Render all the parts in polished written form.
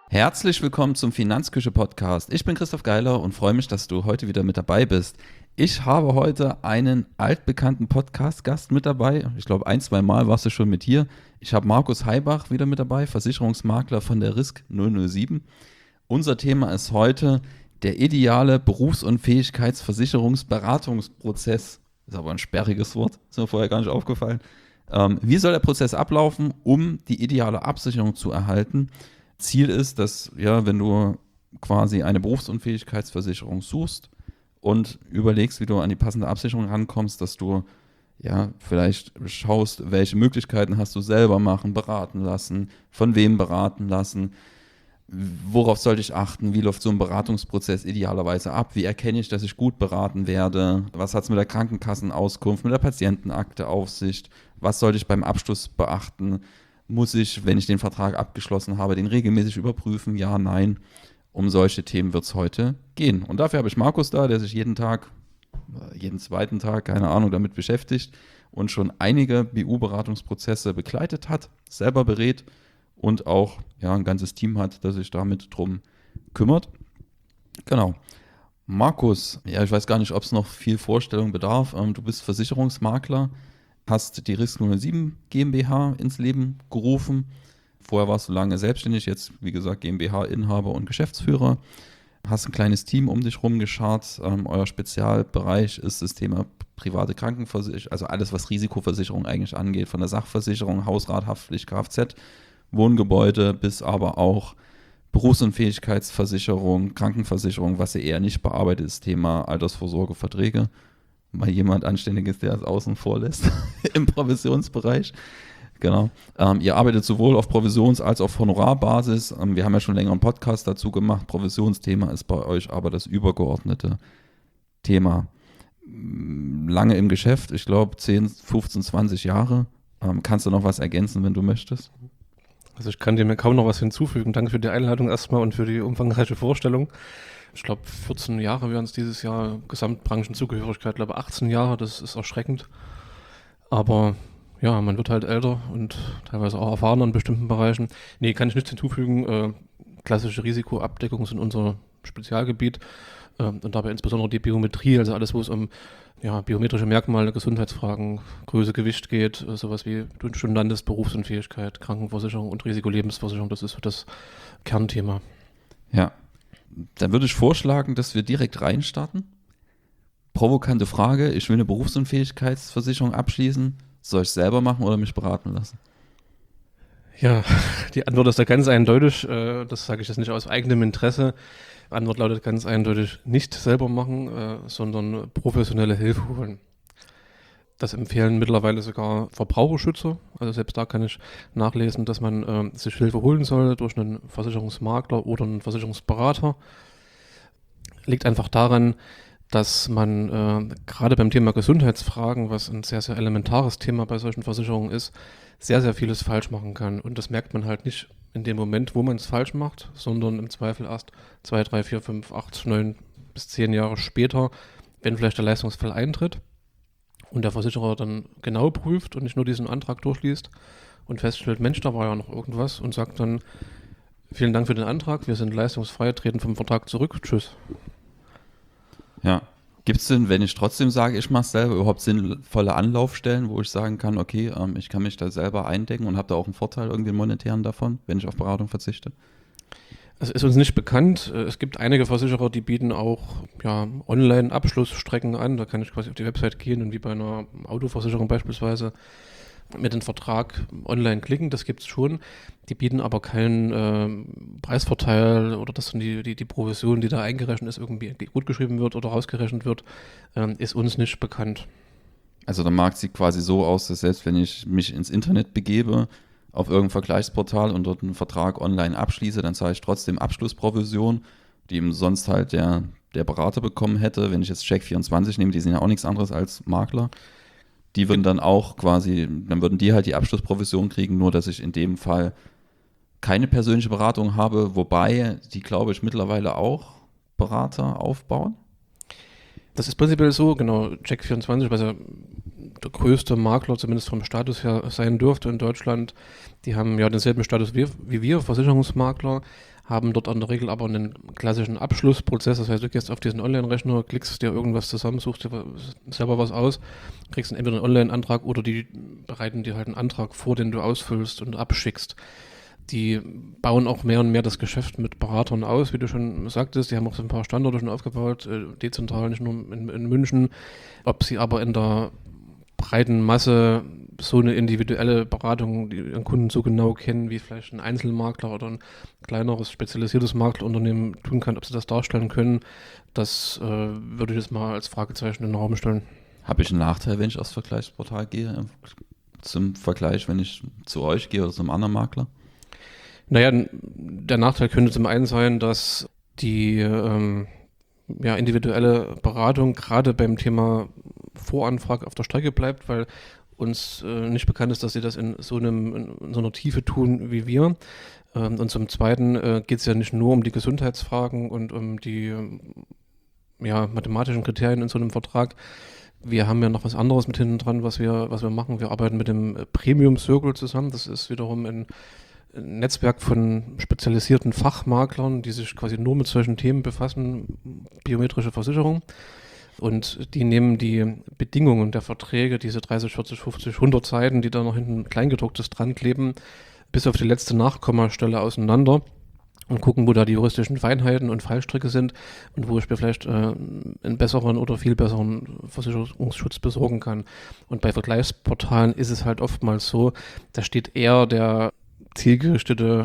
Herzlich willkommen zum Finanzküche-Podcast. Ich bin Christoph Geiler und freue mich, dass du heute wieder mit dabei bist. Ich habe heute einen altbekannten Podcast-Gast mit dabei. Ich glaube, 1-2 Mal warst du schon mit hier. Ich habe Markus Heibach wieder mit dabei, Versicherungsmakler von der Risk 007. Unser Thema ist heute der ideale Berufsunfähigkeitsversicherungsberatungsprozess. Ist aber ein sperriges Wort, ist mir vorher gar nicht aufgefallen. Wie soll der Prozess ablaufen, um die ideale Absicherung zu erhalten? Ziel ist, dass, ja, wenn du quasi eine Berufsunfähigkeitsversicherung suchst und überlegst, wie du an die passende Absicherung rankommst, dass du ja vielleicht schaust, welche Möglichkeiten hast du selber machen, beraten lassen, von wem beraten lassen, worauf sollte ich achten, wie läuft so ein Beratungsprozess idealerweise ab, wie erkenne ich, dass ich gut beraten werde, was hat es mit der Krankenkassenauskunft, mit der Patientenakte auf sich, was sollte ich beim Abschluss beachten, muss ich, wenn ich den Vertrag abgeschlossen habe, den regelmäßig überprüfen? Ja, nein. Um solche Themen wird es heute gehen. Und dafür habe ich Markus da, der sich jeden Tag, jeden zweiten Tag, keine Ahnung, damit beschäftigt und schon einige BU-Beratungsprozesse begleitet hat, selber berät und auch ja, ein ganzes Team hat, das sich damit drum kümmert. Genau. Markus, ja, ich weiß gar nicht, ob es noch viel Vorstellung bedarf. Du bist Versicherungsmakler, hast die Risk 007 GmbH ins Leben gerufen. Vorher warst du lange selbstständig, jetzt wie gesagt GmbH-Inhaber und Geschäftsführer. Hast ein kleines Team um dich rum geschart. Euer Spezialbereich ist das Thema private Krankenversicherung, also alles, was Risikoversicherung eigentlich angeht, von der Sachversicherung, Hausrat, Haftpflicht, Kfz, Wohngebäude bis aber auch Berufsunfähigkeitsversicherung, Krankenversicherung, was ihr eher nicht bearbeitet, ist Thema Altersvorsorge, Verträge. Mal jemand Anständiges, der es außen vor lässt im Provisionsbereich. Genau. Ihr arbeitet sowohl auf Provisions- als auch auf Honorarbasis. Wir haben ja schon länger einen Podcast dazu gemacht. Provisionsthema ist bei euch aber das übergeordnete Thema. Lange im Geschäft, ich glaube 10, 15, 20 Jahre. Kannst du noch was ergänzen, wenn du möchtest? Also ich kann dem kaum noch was hinzufügen. Danke für die Einladung erstmal und für die umfangreiche Vorstellung. Ich glaube, 14 Jahre wären es dieses Jahr, Gesamtbranchenzugehörigkeit, glaube 18 Jahre, das ist erschreckend. Aber ja, man wird halt älter und teilweise auch erfahrener in bestimmten Bereichen. Nee, kann ich nichts hinzufügen. Klassische Risikoabdeckung sind unser Spezialgebiet und dabei insbesondere die Biometrie, also alles, wo es um biometrische Merkmale, Gesundheitsfragen, Größe, Gewicht geht, sowas wie du schon nanntest, Berufsunfähigkeit, Krankenversicherung und Risikolebensversicherung, das ist so das Kernthema. Ja. Dann würde ich vorschlagen, dass wir direkt reinstarten. Provokante Frage, ich will eine Berufsunfähigkeitsversicherung abschließen. Soll ich selber machen oder mich beraten lassen? Ja, die Antwort ist da ganz eindeutig. Das sage ich jetzt nicht aus eigenem Interesse. Die Antwort lautet ganz eindeutig, nicht selber machen, sondern professionelle Hilfe holen. Das empfehlen mittlerweile sogar Verbraucherschützer. Also selbst da kann ich nachlesen, dass man sich Hilfe holen soll durch einen Versicherungsmakler oder einen Versicherungsberater. Liegt einfach daran, dass man gerade beim Thema Gesundheitsfragen, was ein sehr, sehr elementares Thema bei solchen Versicherungen ist, sehr, sehr vieles falsch machen kann. Und das merkt man halt nicht in dem Moment, wo man es falsch macht, sondern im Zweifel erst 2, 3, 4, 5, 8, 9 bis 10 Jahre später, wenn vielleicht der Leistungsfall eintritt. Und der Versicherer dann genau prüft und nicht nur diesen Antrag durchliest und feststellt, Mensch, da war ja noch irgendwas und sagt dann, vielen Dank für den Antrag, wir sind leistungsfrei, treten vom Vertrag zurück, tschüss. Ja. Gibt es denn, wenn ich trotzdem sage, ich mache es selber, überhaupt sinnvolle Anlaufstellen, wo ich sagen kann, okay, ich kann mich da selber eindecken und habe da auch einen Vorteil, irgendwie einen monetären davon, wenn ich auf Beratung verzichte? Es ist uns nicht bekannt. Es gibt einige Versicherer, die bieten auch Online-Abschlussstrecken an. Da kann ich quasi auf die Website gehen und wie bei einer Autoversicherung beispielsweise mit dem Vertrag online klicken. Das gibt es schon. Die bieten aber keinen Preisvorteil oder dass dann die Provision, die da eingerechnet ist, irgendwie gut geschrieben wird oder rausgerechnet wird, ist uns nicht bekannt. Also der Markt sieht quasi so aus, dass selbst wenn ich mich ins Internet begebe, auf irgendein Vergleichsportal und dort einen Vertrag online abschließe, dann zahle ich trotzdem Abschlussprovision, die eben sonst halt der Berater bekommen hätte. Wenn ich jetzt Check24 nehme, die sind ja auch nichts anderes als Makler. Die würden dann auch quasi, dann würden die halt die Abschlussprovision kriegen, nur dass ich in dem Fall keine persönliche Beratung habe, wobei die, glaube ich, mittlerweile auch Berater aufbauen. Das ist prinzipiell so, genau, Check24, was ja der größte Makler zumindest vom Status her sein dürfte in Deutschland, die haben ja denselben Status wie wir, Versicherungsmakler, haben dort an der Regel aber einen klassischen Abschlussprozess. Das heißt, du gehst auf diesen Online-Rechner, klickst dir irgendwas zusammen, suchst dir selber was aus, kriegst entweder einen Online-Antrag oder die bereiten dir halt einen Antrag vor, den du ausfüllst und abschickst. Die bauen auch mehr und mehr das Geschäft mit Beratern aus, wie du schon sagtest. Die haben auch so ein paar Standorte schon aufgebaut, dezentral, nicht nur in München. Ob sie aber in der breiten Masse so eine individuelle Beratung, die ihren Kunden so genau kennen, wie vielleicht ein Einzelmakler oder ein kleineres, spezialisiertes Maklerunternehmen tun kann, ob sie das darstellen können, das würde ich jetzt mal als Fragezeichen in den Raum stellen. Habe ich einen Nachteil, wenn ich aufs Vergleichsportal gehe, zum Vergleich, wenn ich zu euch gehe oder zum anderen Makler? Naja, der Nachteil könnte zum einen sein, dass die individuelle Beratung gerade beim Thema Voranfrage auf der Strecke bleibt, weil uns nicht bekannt ist, dass sie das in so einer Tiefe tun wie wir. Und zum Zweiten geht es ja nicht nur um die Gesundheitsfragen und um die mathematischen Kriterien in so einem Vertrag. Wir haben ja noch was anderes mit hinten dran, was wir machen. Wir arbeiten mit dem Premium Circle zusammen. Das ist wiederum ein Netzwerk von spezialisierten Fachmaklern, die sich quasi nur mit solchen Themen befassen, biometrische Versicherung. Und die nehmen die Bedingungen der Verträge, diese 30, 40, 50, 100 Seiten, die da noch hinten Kleingedrucktes dran kleben, bis auf die letzte Nachkommastelle auseinander und gucken, wo da die juristischen Feinheiten und Fallstricke sind und wo ich mir vielleicht einen besseren oder viel besseren Versicherungsschutz besorgen kann. Und bei Vergleichsportalen ist es halt oftmals so, da steht eher der zielgerichtete,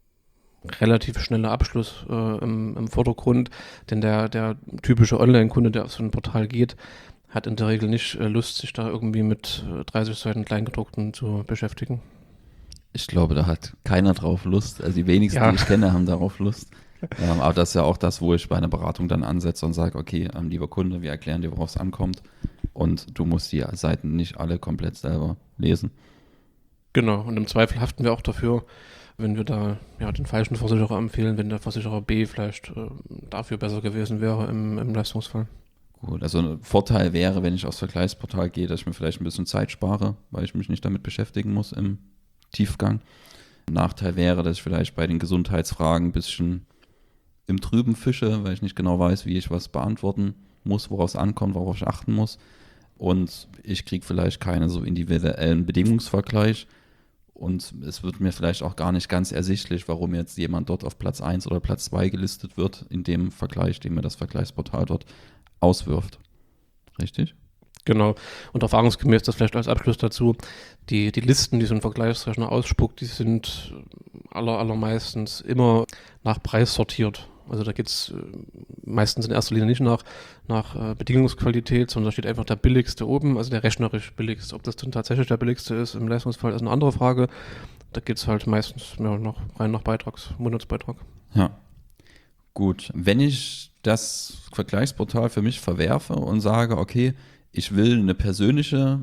relativ schnelle Abschluss im Vordergrund, denn der typische Online-Kunde, der auf so ein Portal geht, hat in der Regel nicht Lust, sich da irgendwie mit 30 Seiten Kleingedruckten zu beschäftigen. Ich glaube, da hat keiner drauf Lust. Also die wenigsten, die ich kenne, haben darauf Lust. Aber das ist ja auch das, wo ich bei einer Beratung dann ansetze und sage, okay, lieber Kunde, wir erklären dir, worauf es ankommt und du musst die Seiten nicht alle komplett selber lesen. Genau, und im Zweifel haften wir auch dafür, wenn wir da den falschen Versicherer empfehlen, wenn der Versicherer B vielleicht dafür besser gewesen wäre im Leistungsfall. Gut, also ein Vorteil wäre, wenn ich aufs Vergleichsportal gehe, dass ich mir vielleicht ein bisschen Zeit spare, weil ich mich nicht damit beschäftigen muss im Tiefgang. Ein Nachteil wäre, dass ich vielleicht bei den Gesundheitsfragen ein bisschen im Trüben fische, weil ich nicht genau weiß, wie ich was beantworten muss, woraus es ankommt, worauf ich achten muss. Und ich kriege vielleicht keinen so individuellen Bedingungsvergleich. Und es wird mir vielleicht auch gar nicht ganz ersichtlich, warum jetzt jemand dort auf Platz 1 oder Platz 2 gelistet wird, in dem Vergleich, den mir das Vergleichsportal dort auswirft. Richtig? Genau. Und erfahrungsgemäß das vielleicht als Abschluss dazu, die Listen, die so ein Vergleichsrechner ausspuckt, die sind allermeistens immer nach Preis sortiert. Also da geht es meistens in erster Linie nicht nach Bedingungsqualität, sondern da steht einfach der billigste oben, also der rechnerisch billigste. Ob das dann tatsächlich der billigste ist im Leistungsfall, ist eine andere Frage. Da geht es halt meistens rein nach Monatsbeitrag. Ja, gut. Wenn ich das Vergleichsportal für mich verwerfe und sage, okay, ich will eine persönliche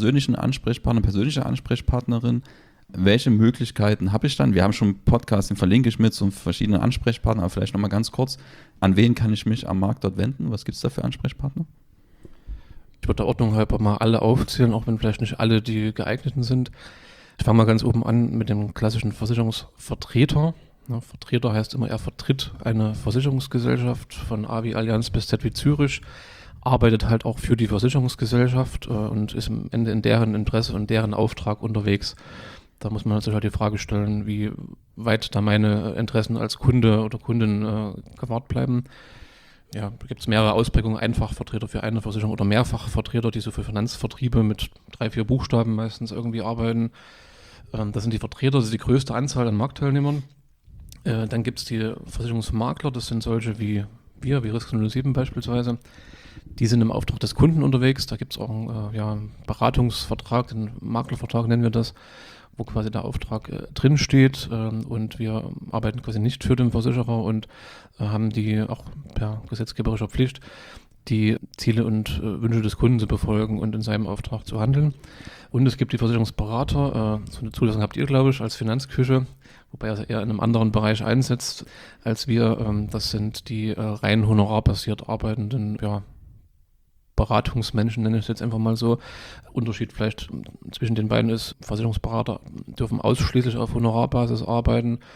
Ansprechpartnerin, welche Möglichkeiten habe ich dann? Wir haben schon einen Podcast, den verlinke ich mit zu verschiedenen Ansprechpartnern, aber vielleicht nochmal ganz kurz, an wen kann ich mich am Markt dort wenden? Was gibt es da für Ansprechpartner? Ich würde der Ordnung halber mal alle aufzählen, auch wenn vielleicht nicht alle die geeigneten sind. Ich fange mal ganz oben an mit dem klassischen Versicherungsvertreter. Ja, Vertreter heißt immer, er vertritt eine Versicherungsgesellschaft von A wie Allianz bis Z wie Zürich, arbeitet halt auch für die Versicherungsgesellschaft und ist am Ende in deren Interesse und deren Auftrag unterwegs. Da muss man sich halt die Frage stellen, wie weit da meine Interessen als Kunde oder Kundin gewahrt bleiben. Ja, da gibt es mehrere Ausprägungen, Einfachvertreter für eine Versicherung oder Mehrfachvertreter, die so für Finanzvertriebe mit 3, 4 Buchstaben meistens irgendwie arbeiten. Das sind die Vertreter, das ist die größte Anzahl an Marktteilnehmern. Dann gibt es die Versicherungsmakler, das sind solche wie wir, wie Risk 07 beispielsweise. Die sind im Auftrag des Kunden unterwegs. Da gibt es auch einen Beratungsvertrag, den Maklervertrag nennen wir das, wo quasi der Auftrag drin steht und wir arbeiten quasi nicht für den Versicherer und haben die auch per gesetzgeberischer Pflicht, die Ziele und Wünsche des Kunden zu befolgen und in seinem Auftrag zu handeln. Und es gibt die Versicherungsberater, so eine Zulassung habt ihr, glaube ich, als Finanzküche, wobei er eher in einem anderen Bereich einsetzt als wir. Das sind die rein honorarbasiert arbeitenden Beratungsmenschen, nenne ich es jetzt einfach mal so. Unterschied vielleicht zwischen den beiden ist, Versicherungsberater dürfen ausschließlich auf Honorarbasis arbeiten.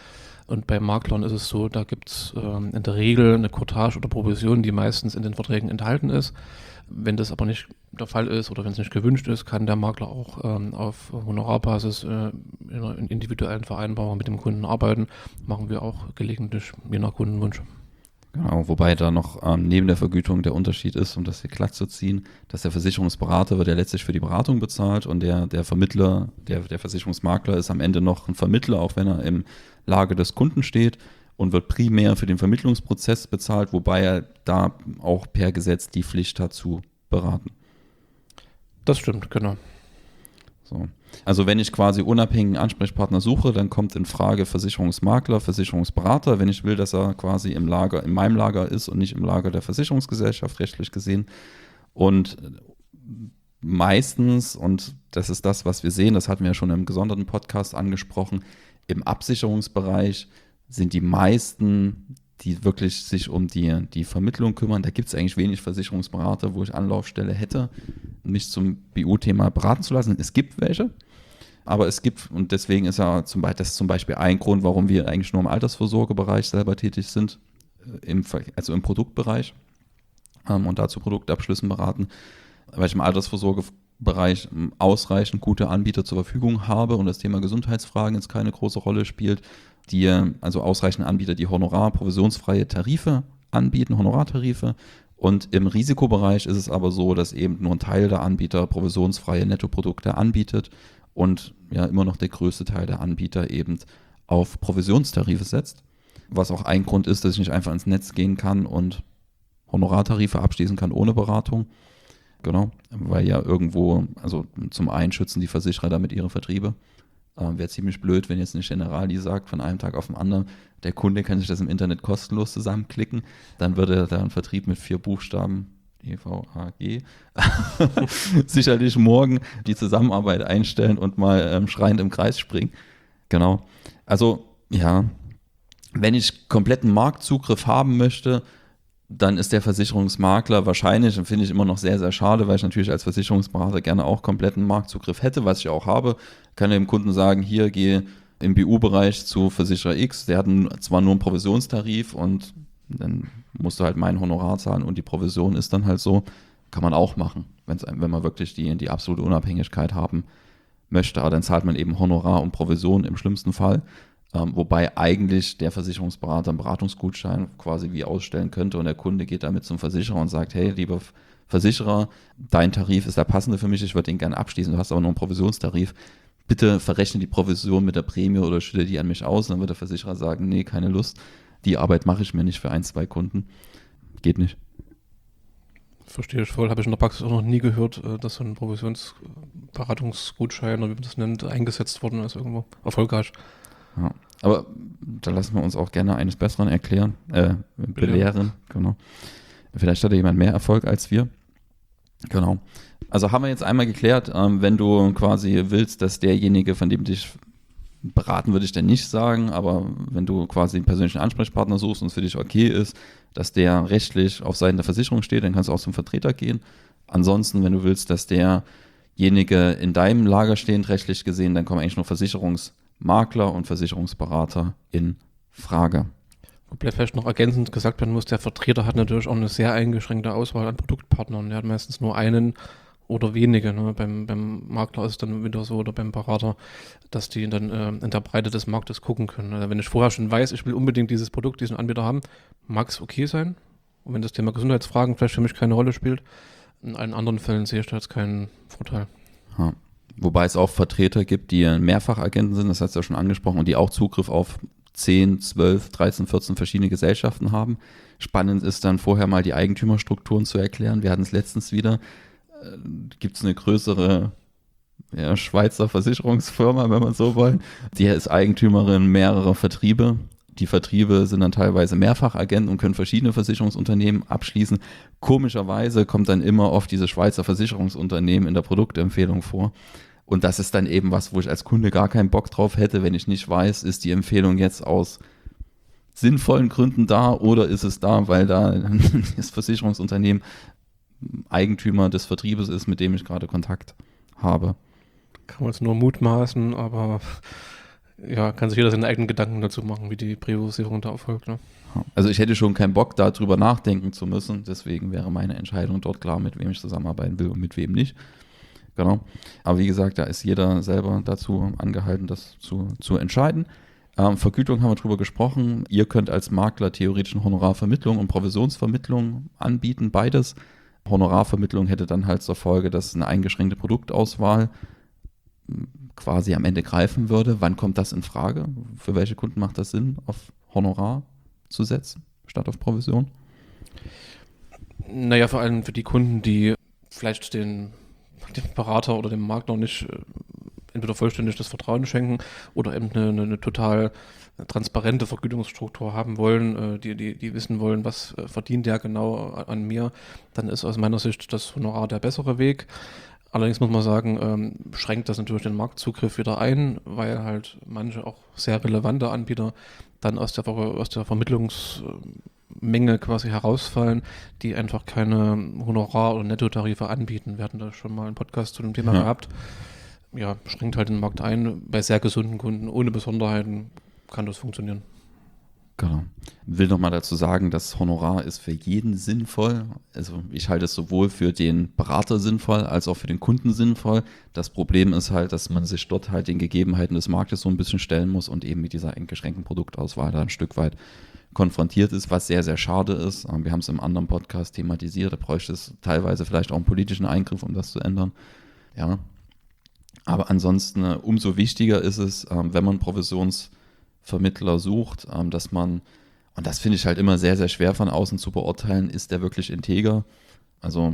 Und bei Maklern ist es so, da gibt es in der Regel eine Courtage oder Provision, die meistens in den Verträgen enthalten ist. Wenn das aber nicht der Fall ist oder wenn es nicht gewünscht ist, kann der Makler auch auf Honorarbasis in einer individuellen Vereinbarung mit dem Kunden arbeiten. Machen wir auch gelegentlich, je nach Kundenwunsch. Genau, wobei da noch neben der Vergütung der Unterschied ist, um das hier glatt zu ziehen, dass der Versicherungsberater wird ja letztlich für die Beratung bezahlt und der Vermittler, der Versicherungsmakler ist am Ende noch ein Vermittler, auch wenn er im Lager des Kunden steht und wird primär für den Vermittlungsprozess bezahlt, wobei er da auch per Gesetz die Pflicht hat zu beraten. Das stimmt, genau. So. Also wenn ich quasi unabhängigen Ansprechpartner suche, dann kommt in Frage Versicherungsmakler, Versicherungsberater, wenn ich will, dass er quasi in meinem Lager ist und nicht im Lager der Versicherungsgesellschaft, rechtlich gesehen. Und meistens, und das ist das, was wir sehen, das hatten wir ja schon im gesonderten Podcast angesprochen, im Absicherungsbereich sind die meisten, die wirklich sich um die Vermittlung kümmern. Da gibt es eigentlich wenig Versicherungsberater, wo ich Anlaufstelle hätte, mich zum BU-Thema beraten zu lassen. Es gibt welche, aber es gibt, und deswegen ist ja zum Beispiel ein Grund, warum wir eigentlich nur im Altersvorsorgebereich selber tätig sind, also im Produktbereich und dazu Produktabschlüssen beraten, weil ich im Altersvorsorgebereich ausreichend gute Anbieter zur Verfügung habe und das Thema Gesundheitsfragen jetzt keine große Rolle spielt, also ausreichend Anbieter, die provisionsfreie Tarife anbieten, Honorartarife. Und im Risikobereich ist es aber so, dass eben nur ein Teil der Anbieter provisionsfreie Nettoprodukte anbietet und ja immer noch der größte Teil der Anbieter eben auf Provisionstarife setzt. Was auch ein Grund ist, dass ich nicht einfach ins Netz gehen kann und Honorartarife abschließen kann ohne Beratung. Genau, weil ja irgendwo, also zum einen schützen die Versicherer damit ihre Vertriebe. Wäre ziemlich blöd, wenn jetzt eine Generali sagt, von einem Tag auf den anderen, der Kunde kann sich das im Internet kostenlos zusammenklicken, dann würde da ein Vertrieb mit 4 Buchstaben, EVAG, sicherlich morgen die Zusammenarbeit einstellen und mal schreiend im Kreis springen. Genau. Also, ja, wenn ich kompletten Marktzugriff haben möchte, dann ist der Versicherungsmakler wahrscheinlich, und finde ich immer noch sehr, sehr schade, weil ich natürlich als Versicherungsberater gerne auch kompletten Marktzugriff hätte, was ich auch habe, kann dem Kunden sagen, hier gehe im BU-Bereich zu Versicherer X, der hat zwar nur einen Provisionstarif und dann musst du halt mein Honorar zahlen und die Provision ist dann halt so, kann man auch machen, wenn man wirklich die absolute Unabhängigkeit haben möchte, aber dann zahlt man eben Honorar und Provision im schlimmsten Fall. Wobei eigentlich der Versicherungsberater einen Beratungsgutschein quasi wie ausstellen könnte und der Kunde geht damit zum Versicherer und sagt, hey, lieber Versicherer, dein Tarif ist der passende für mich, ich würde den gerne abschließen, du hast aber nur einen Provisionstarif. Bitte verrechne die Provision mit der Prämie oder schütte die an mich aus. Dann wird der Versicherer sagen, nee, keine Lust, die Arbeit mache ich mir nicht für 1, 2 Kunden. Geht nicht. Verstehe ich voll. Habe ich in der Praxis auch noch nie gehört, dass so ein Provisionsberatungsgutschein oder wie man das nennt, eingesetzt worden ist irgendwo. Erfolgreich. Ja, aber da lassen wir uns auch gerne eines Besseren belehren. Genau. Vielleicht hat ja jemand mehr Erfolg als wir. Genau. Also haben wir jetzt einmal geklärt, wenn du quasi willst, dass derjenige, von dem dich beraten, würde ich denn nicht sagen, aber wenn du quasi einen persönlichen Ansprechpartner suchst und es für dich okay ist, dass der rechtlich auf Seiten der Versicherung steht, dann kannst du auch zum Vertreter gehen. Ansonsten, wenn du willst, dass derjenige in deinem Lager steht, rechtlich gesehen, dann kommen eigentlich nur Versicherungsmakler und Versicherungsberater in Frage. Vielleicht noch ergänzend gesagt werden muss, der Vertreter hat natürlich auch eine sehr eingeschränkte Auswahl an Produktpartnern. Der hat meistens nur einen oder wenige. Ne? Beim Makler ist es dann wieder so oder beim Berater, dass die dann in der Breite des Marktes gucken können. Also wenn ich vorher schon weiß, ich will unbedingt dieses Produkt, diesen Anbieter haben, mag es okay sein. Und wenn das Thema Gesundheitsfragen vielleicht für mich keine Rolle spielt, in allen anderen Fällen sehe ich da jetzt keinen Vorteil. Ja. Wobei es auch Vertreter gibt, die Mehrfachagenten sind, das hast du ja schon angesprochen, und die auch Zugriff auf 10, 12, 13, 14 verschiedene Gesellschaften haben. Spannend ist dann vorher mal die Eigentümerstrukturen zu erklären. Wir hatten es letztens wieder. Gibt es eine größere Schweizer Versicherungsfirma, wenn man so will. Die ist Eigentümerin mehrerer Vertriebe. Die Vertriebe sind dann teilweise Mehrfachagenten und können verschiedene Versicherungsunternehmen abschließen. Komischerweise kommt dann immer oft diese Schweizer Versicherungsunternehmen in der Produktempfehlung vor. Und das ist dann eben was, wo ich als Kunde gar keinen Bock drauf hätte, wenn ich nicht weiß, ist die Empfehlung jetzt aus sinnvollen Gründen da oder ist es da, weil da das Versicherungsunternehmen Eigentümer des Vertriebes ist, mit dem ich gerade Kontakt habe. Kann man jetzt nur mutmaßen, aber Ja, kann sich jeder seine eigenen Gedanken dazu machen, wie die Priorisierung da erfolgt. Ne? Also ich hätte schon keinen Bock, darüber nachdenken zu müssen. Deswegen wäre meine Entscheidung dort klar, mit wem ich zusammenarbeiten will und mit wem nicht. Genau. Aber wie gesagt, da ist jeder selber dazu angehalten, das zu entscheiden. Vergütung haben wir drüber gesprochen. Ihr könnt als Makler theoretisch eine Honorarvermittlung und Provisionsvermittlung anbieten, beides. Honorarvermittlung hätte dann halt zur Folge, dass eine eingeschränkte Produktauswahl quasi am Ende greifen würde. Wann kommt das in Frage? Für welche Kunden macht das Sinn, auf Honorar zu setzen, statt auf Provision? Naja, vor allem für die Kunden, die vielleicht dem Berater oder dem Makler nicht entweder vollständig das Vertrauen schenken oder eben eine total transparente Vergütungsstruktur haben wollen, die wissen wollen, was verdient der genau an mir, dann ist aus meiner Sicht das Honorar der bessere Weg. Allerdings muss man sagen, schränkt das natürlich den Marktzugriff wieder ein, weil halt manche auch sehr relevante Anbieter dann aus der Vermittlungsmenge quasi herausfallen, die einfach keine Honorar- oder Nettotarife anbieten. Wir hatten da schon mal einen Podcast zu dem Thema gehabt. Ja, schränkt halt den Markt ein. Bei sehr gesunden Kunden ohne Besonderheiten kann das funktionieren. Genau. Ich will nochmal dazu sagen, das Honorar ist für jeden sinnvoll. Also ich halte es sowohl für den Berater sinnvoll als auch für den Kunden sinnvoll. Das Problem ist halt, dass man sich dort halt den Gegebenheiten des Marktes so ein bisschen stellen muss und eben mit dieser eingeschränkten Produktauswahl da ein Stück weit konfrontiert ist, was sehr, sehr schade ist. Wir haben es im anderen Podcast thematisiert, da bräuchte es teilweise vielleicht auch einen politischen Eingriff, um das zu ändern. Ja. Aber ansonsten umso wichtiger ist es, wenn man Provisionsvermittler sucht, dass man, und das finde ich halt immer sehr, sehr schwer von außen zu beurteilen, ist der wirklich integer? Also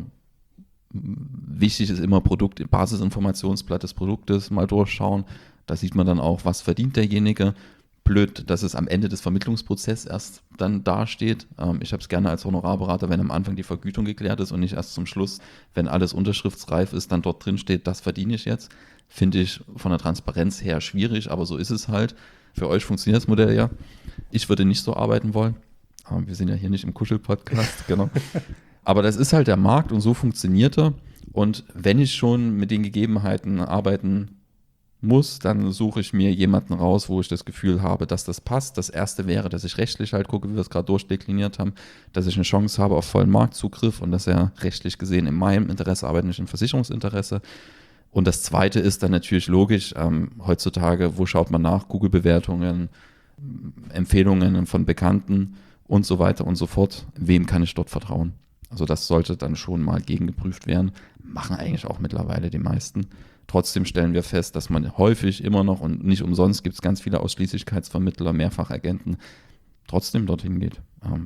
wichtig ist immer Basisinformationsblatt des Produktes mal durchschauen. Da sieht man dann auch, was verdient derjenige. Blöd, dass es am Ende des Vermittlungsprozesses erst dann dasteht. Ich habe es gerne als Honorarberater, wenn am Anfang die Vergütung geklärt ist und nicht erst zum Schluss, wenn alles unterschriftsreif ist, dann dort drin steht, das verdiene ich jetzt. Finde ich von der Transparenz her schwierig, aber so ist es halt. Für euch funktioniert das Modell ja. Ich würde nicht so arbeiten wollen. Wir sind ja hier nicht im Kuschel-Podcast, genau. Aber das ist halt der Markt und so funktioniert er. Und wenn ich schon mit den Gegebenheiten arbeiten muss, dann suche ich mir jemanden raus, wo ich das Gefühl habe, dass das passt. Das erste wäre, dass ich rechtlich halt gucke, wie wir es gerade durchdekliniert haben, dass ich eine Chance habe auf vollen Marktzugriff und dass er rechtlich gesehen in meinem Interesse arbeitet, nicht im Versicherungsinteresse. Und das zweite ist dann natürlich logisch, heutzutage, wo schaut man nach? Google-Bewertungen, Empfehlungen von Bekannten und so weiter und so fort. Wem kann ich dort vertrauen? Also das sollte dann schon mal gegengeprüft werden. Machen eigentlich auch mittlerweile die meisten. Trotzdem stellen wir fest, dass man häufig immer noch, und nicht umsonst gibt es ganz viele Ausschließlichkeitsvermittler, Mehrfachagenten, trotzdem dorthin geht.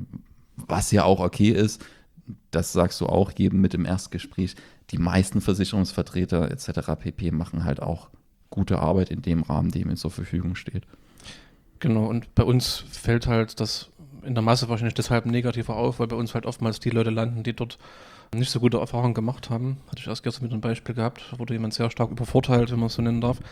Was ja auch okay ist, das sagst du auch jedem mit dem Erstgespräch, die meisten Versicherungsvertreter etc. pp. Machen halt auch gute Arbeit in dem Rahmen, dem ihnen zur Verfügung steht. Genau, und bei uns fällt halt das in der Masse wahrscheinlich deshalb negativer auf, weil bei uns halt oftmals die Leute landen, die dort nicht so gute Erfahrungen gemacht haben. Hatte ich erst gestern wieder ein Beispiel gehabt, da wurde jemand sehr stark übervorteilt, wenn man es so nennen darf.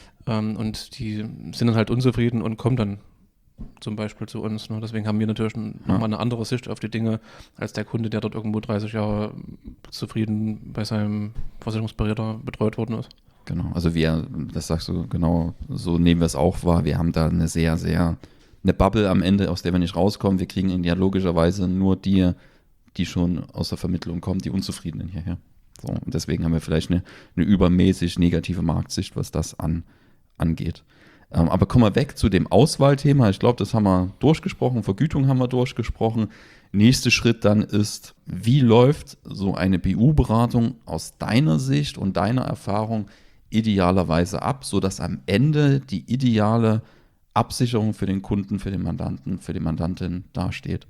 Und die sind dann halt unzufrieden und kommen dann zum Beispiel zu uns. Ne? Deswegen haben wir natürlich nochmal eine andere Sicht auf die Dinge als der Kunde, der dort irgendwo 30 Jahre zufrieden bei seinem Versicherungsberater betreut worden ist. Genau, also das sagst du genau, so nehmen wir es auch wahr. Wir haben da eine eine Bubble am Ende, aus der wir nicht rauskommen. Wir kriegen ja logischerweise nur die schon aus der Vermittlung kommen, die Unzufriedenen hierher. So, und deswegen haben wir vielleicht eine übermäßig negative Marktsicht, was das angeht. Aber kommen wir weg zu dem Auswahlthema. Ich glaube, das haben wir durchgesprochen. Vergütung haben wir durchgesprochen. Nächster Schritt dann ist, wie läuft so eine BU-Beratung aus deiner Sicht und deiner Erfahrung idealerweise ab, sodass am Ende die ideale Absicherung für den Kunden, für den Mandanten, für die Mandantin dasteht?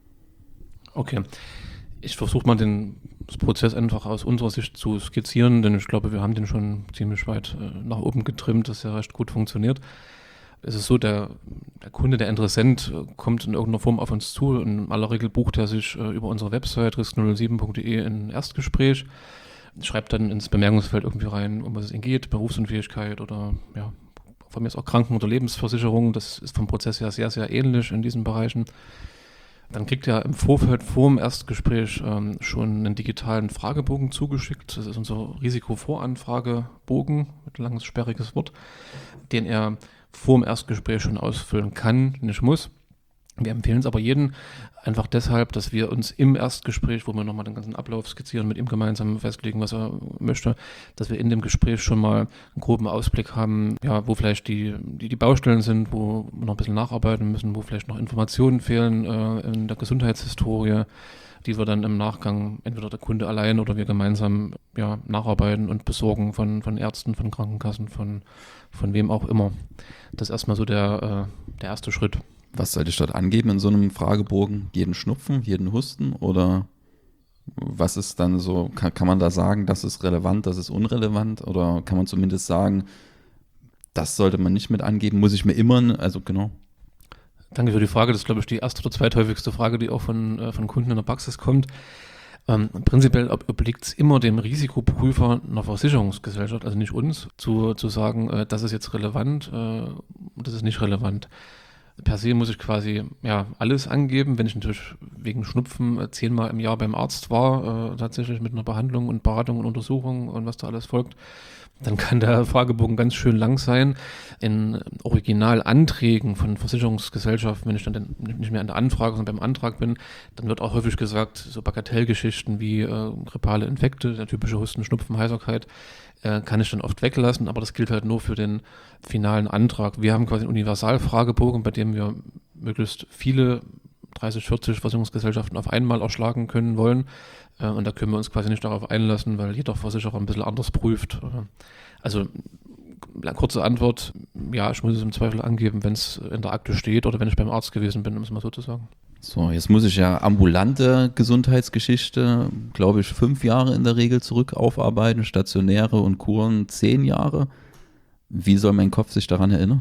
Okay. Ich versuche mal den Prozess einfach aus unserer Sicht zu skizzieren, denn ich glaube, wir haben den schon ziemlich weit nach oben getrimmt, dass er recht gut funktioniert. Es ist so, der Kunde, der Interessent kommt in irgendeiner Form auf uns zu. In aller Regel bucht er sich über unsere Website risk07.de ein Erstgespräch, schreibt dann ins Bemerkungsfeld irgendwie rein, um was es ihm geht, Berufsunfähigkeit oder ja, von mir ist auch Kranken- oder Lebensversicherung. Das ist vom Prozess her sehr, sehr ähnlich in diesen Bereichen. Dann kriegt er im Vorfeld vor dem Erstgespräch schon einen digitalen Fragebogen zugeschickt. Das ist unser Risikovoranfragebogen, ein langes, sperriges Wort, den er vor dem Erstgespräch schon ausfüllen kann, nicht muss. Wir empfehlen es aber jedem einfach deshalb, dass wir uns im Erstgespräch, wo wir nochmal den ganzen Ablauf skizzieren, mit ihm gemeinsam festlegen, was er möchte, dass wir in dem Gespräch schon mal einen groben Ausblick haben, ja, wo vielleicht die Baustellen sind, wo wir noch ein bisschen nacharbeiten müssen, wo vielleicht noch Informationen fehlen in der Gesundheitshistorie, die wir dann im Nachgang entweder der Kunde allein oder wir gemeinsam nacharbeiten und besorgen von Ärzten, von Krankenkassen, von wem auch immer. Das ist erstmal so der erste Schritt. Was sollte ich dort angeben in so einem Fragebogen? Jeden Schnupfen, jeden Husten oder was ist dann so, kann man da sagen, das ist relevant, das ist unrelevant oder kann man zumindest sagen, das sollte man nicht mit angeben, muss ich mir immer, also genau. Danke für die Frage, das ist glaube ich die erste oder zweithäufigste Frage, die auch von Kunden in der Praxis kommt. Prinzipiell obliegt es immer dem Risikoprüfer einer Versicherungsgesellschaft, also nicht uns, zu sagen, das ist jetzt relevant, das ist nicht relevant. Per se muss ich quasi alles angeben, wenn ich natürlich wegen Schnupfen 10-mal im Jahr beim Arzt war, tatsächlich mit einer Behandlung und Beratung und Untersuchung und was da alles folgt, dann kann der Fragebogen ganz schön lang sein. In Originalanträgen von Versicherungsgesellschaften, wenn ich dann nicht mehr an der Anfrage, sondern beim Antrag bin, dann wird auch häufig gesagt, so Bagatellgeschichten wie grippale Infekte, der typische Husten, Schnupfen, Heiserkeit, kann ich dann oft weglassen, aber das gilt halt nur für den finalen Antrag. Wir haben quasi einen Universalfragebogen, bei dem wir möglichst viele 30, 40 Versicherungsgesellschaften auf einmal erschlagen können wollen. Und da können wir uns quasi nicht darauf einlassen, weil jeder Versicherer ein bisschen anders prüft. Also kurze Antwort, ja, ich muss es im Zweifel angeben, wenn es in der Akte steht oder wenn ich beim Arzt gewesen bin, um es mal so zu sagen. So, jetzt muss ich ja ambulante Gesundheitsgeschichte, glaube ich, 5 Jahre in der Regel zurück aufarbeiten, stationäre und Kuren 10 Jahre. Wie soll mein Kopf sich daran erinnern?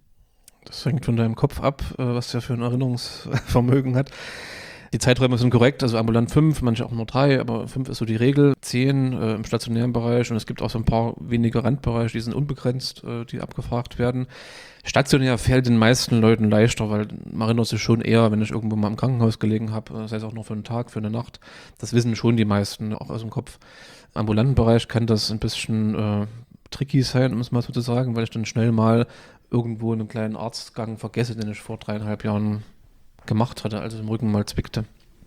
Das hängt von deinem Kopf ab, was der für ein Erinnerungsvermögen hat. Die Zeiträume sind korrekt, also ambulant 5, manche auch nur 3, aber 5 ist so die Regel, 10 im stationären Bereich und es gibt auch so ein paar wenige Randbereiche, die sind unbegrenzt, die abgefragt werden. Stationär fällt den meisten Leuten leichter, weil man erinnert sich schon eher, wenn ich irgendwo mal im Krankenhaus gelegen habe, sei es auch nur für einen Tag, für eine Nacht, das wissen schon die meisten, auch aus dem Kopf. Im ambulanten Bereich kann das ein bisschen tricky sein, um es mal so zu sagen, weil ich dann schnell mal irgendwo in einem kleinen Arztgang vergesse, den ich vor 3,5 Jahren gemacht hatte, also im Rücken mal zwickte.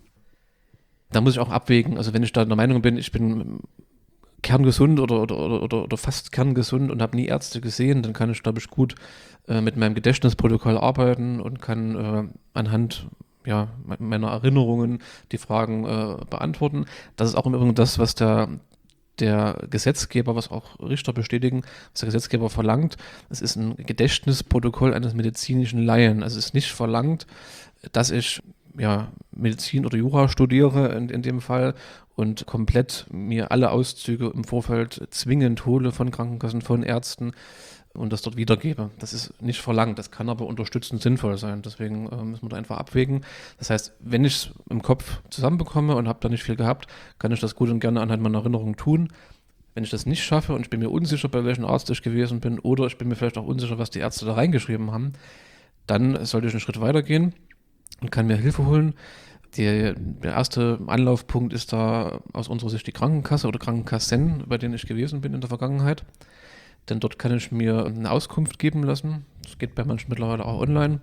Da muss ich auch abwägen, also wenn ich da der Meinung bin, ich bin kerngesund oder fast kerngesund und habe nie Ärzte gesehen, dann kann ich, glaube ich, gut mit meinem Gedächtnisprotokoll arbeiten und kann anhand meiner Erinnerungen die Fragen beantworten. Das ist auch im Übrigen das, was der Gesetzgeber, was auch Richter bestätigen, was der Gesetzgeber verlangt. Es ist ein Gedächtnisprotokoll eines medizinischen Laien. Also es ist nicht verlangt, dass ich Medizin oder Jura studiere in dem Fall und komplett mir alle Auszüge im Vorfeld zwingend hole von Krankenkassen, von Ärzten und das dort wiedergebe. Das ist nicht verlangt, das kann aber unterstützend sinnvoll sein. Deswegen müssen wir da einfach abwägen. Das heißt, wenn ich es im Kopf zusammenbekomme und habe da nicht viel gehabt, kann ich das gut und gerne anhand meiner Erinnerungen tun. Wenn ich das nicht schaffe und ich bin mir unsicher, bei welchem Arzt ich gewesen bin oder ich bin mir vielleicht auch unsicher, was die Ärzte da reingeschrieben haben, dann sollte ich einen Schritt weitergehen und kann mir Hilfe holen. Der erste Anlaufpunkt ist da aus unserer Sicht die Krankenkasse oder Krankenkassen, bei denen ich gewesen bin in der Vergangenheit. Denn dort kann ich mir eine Auskunft geben lassen. Das geht bei manchen mittlerweile auch online.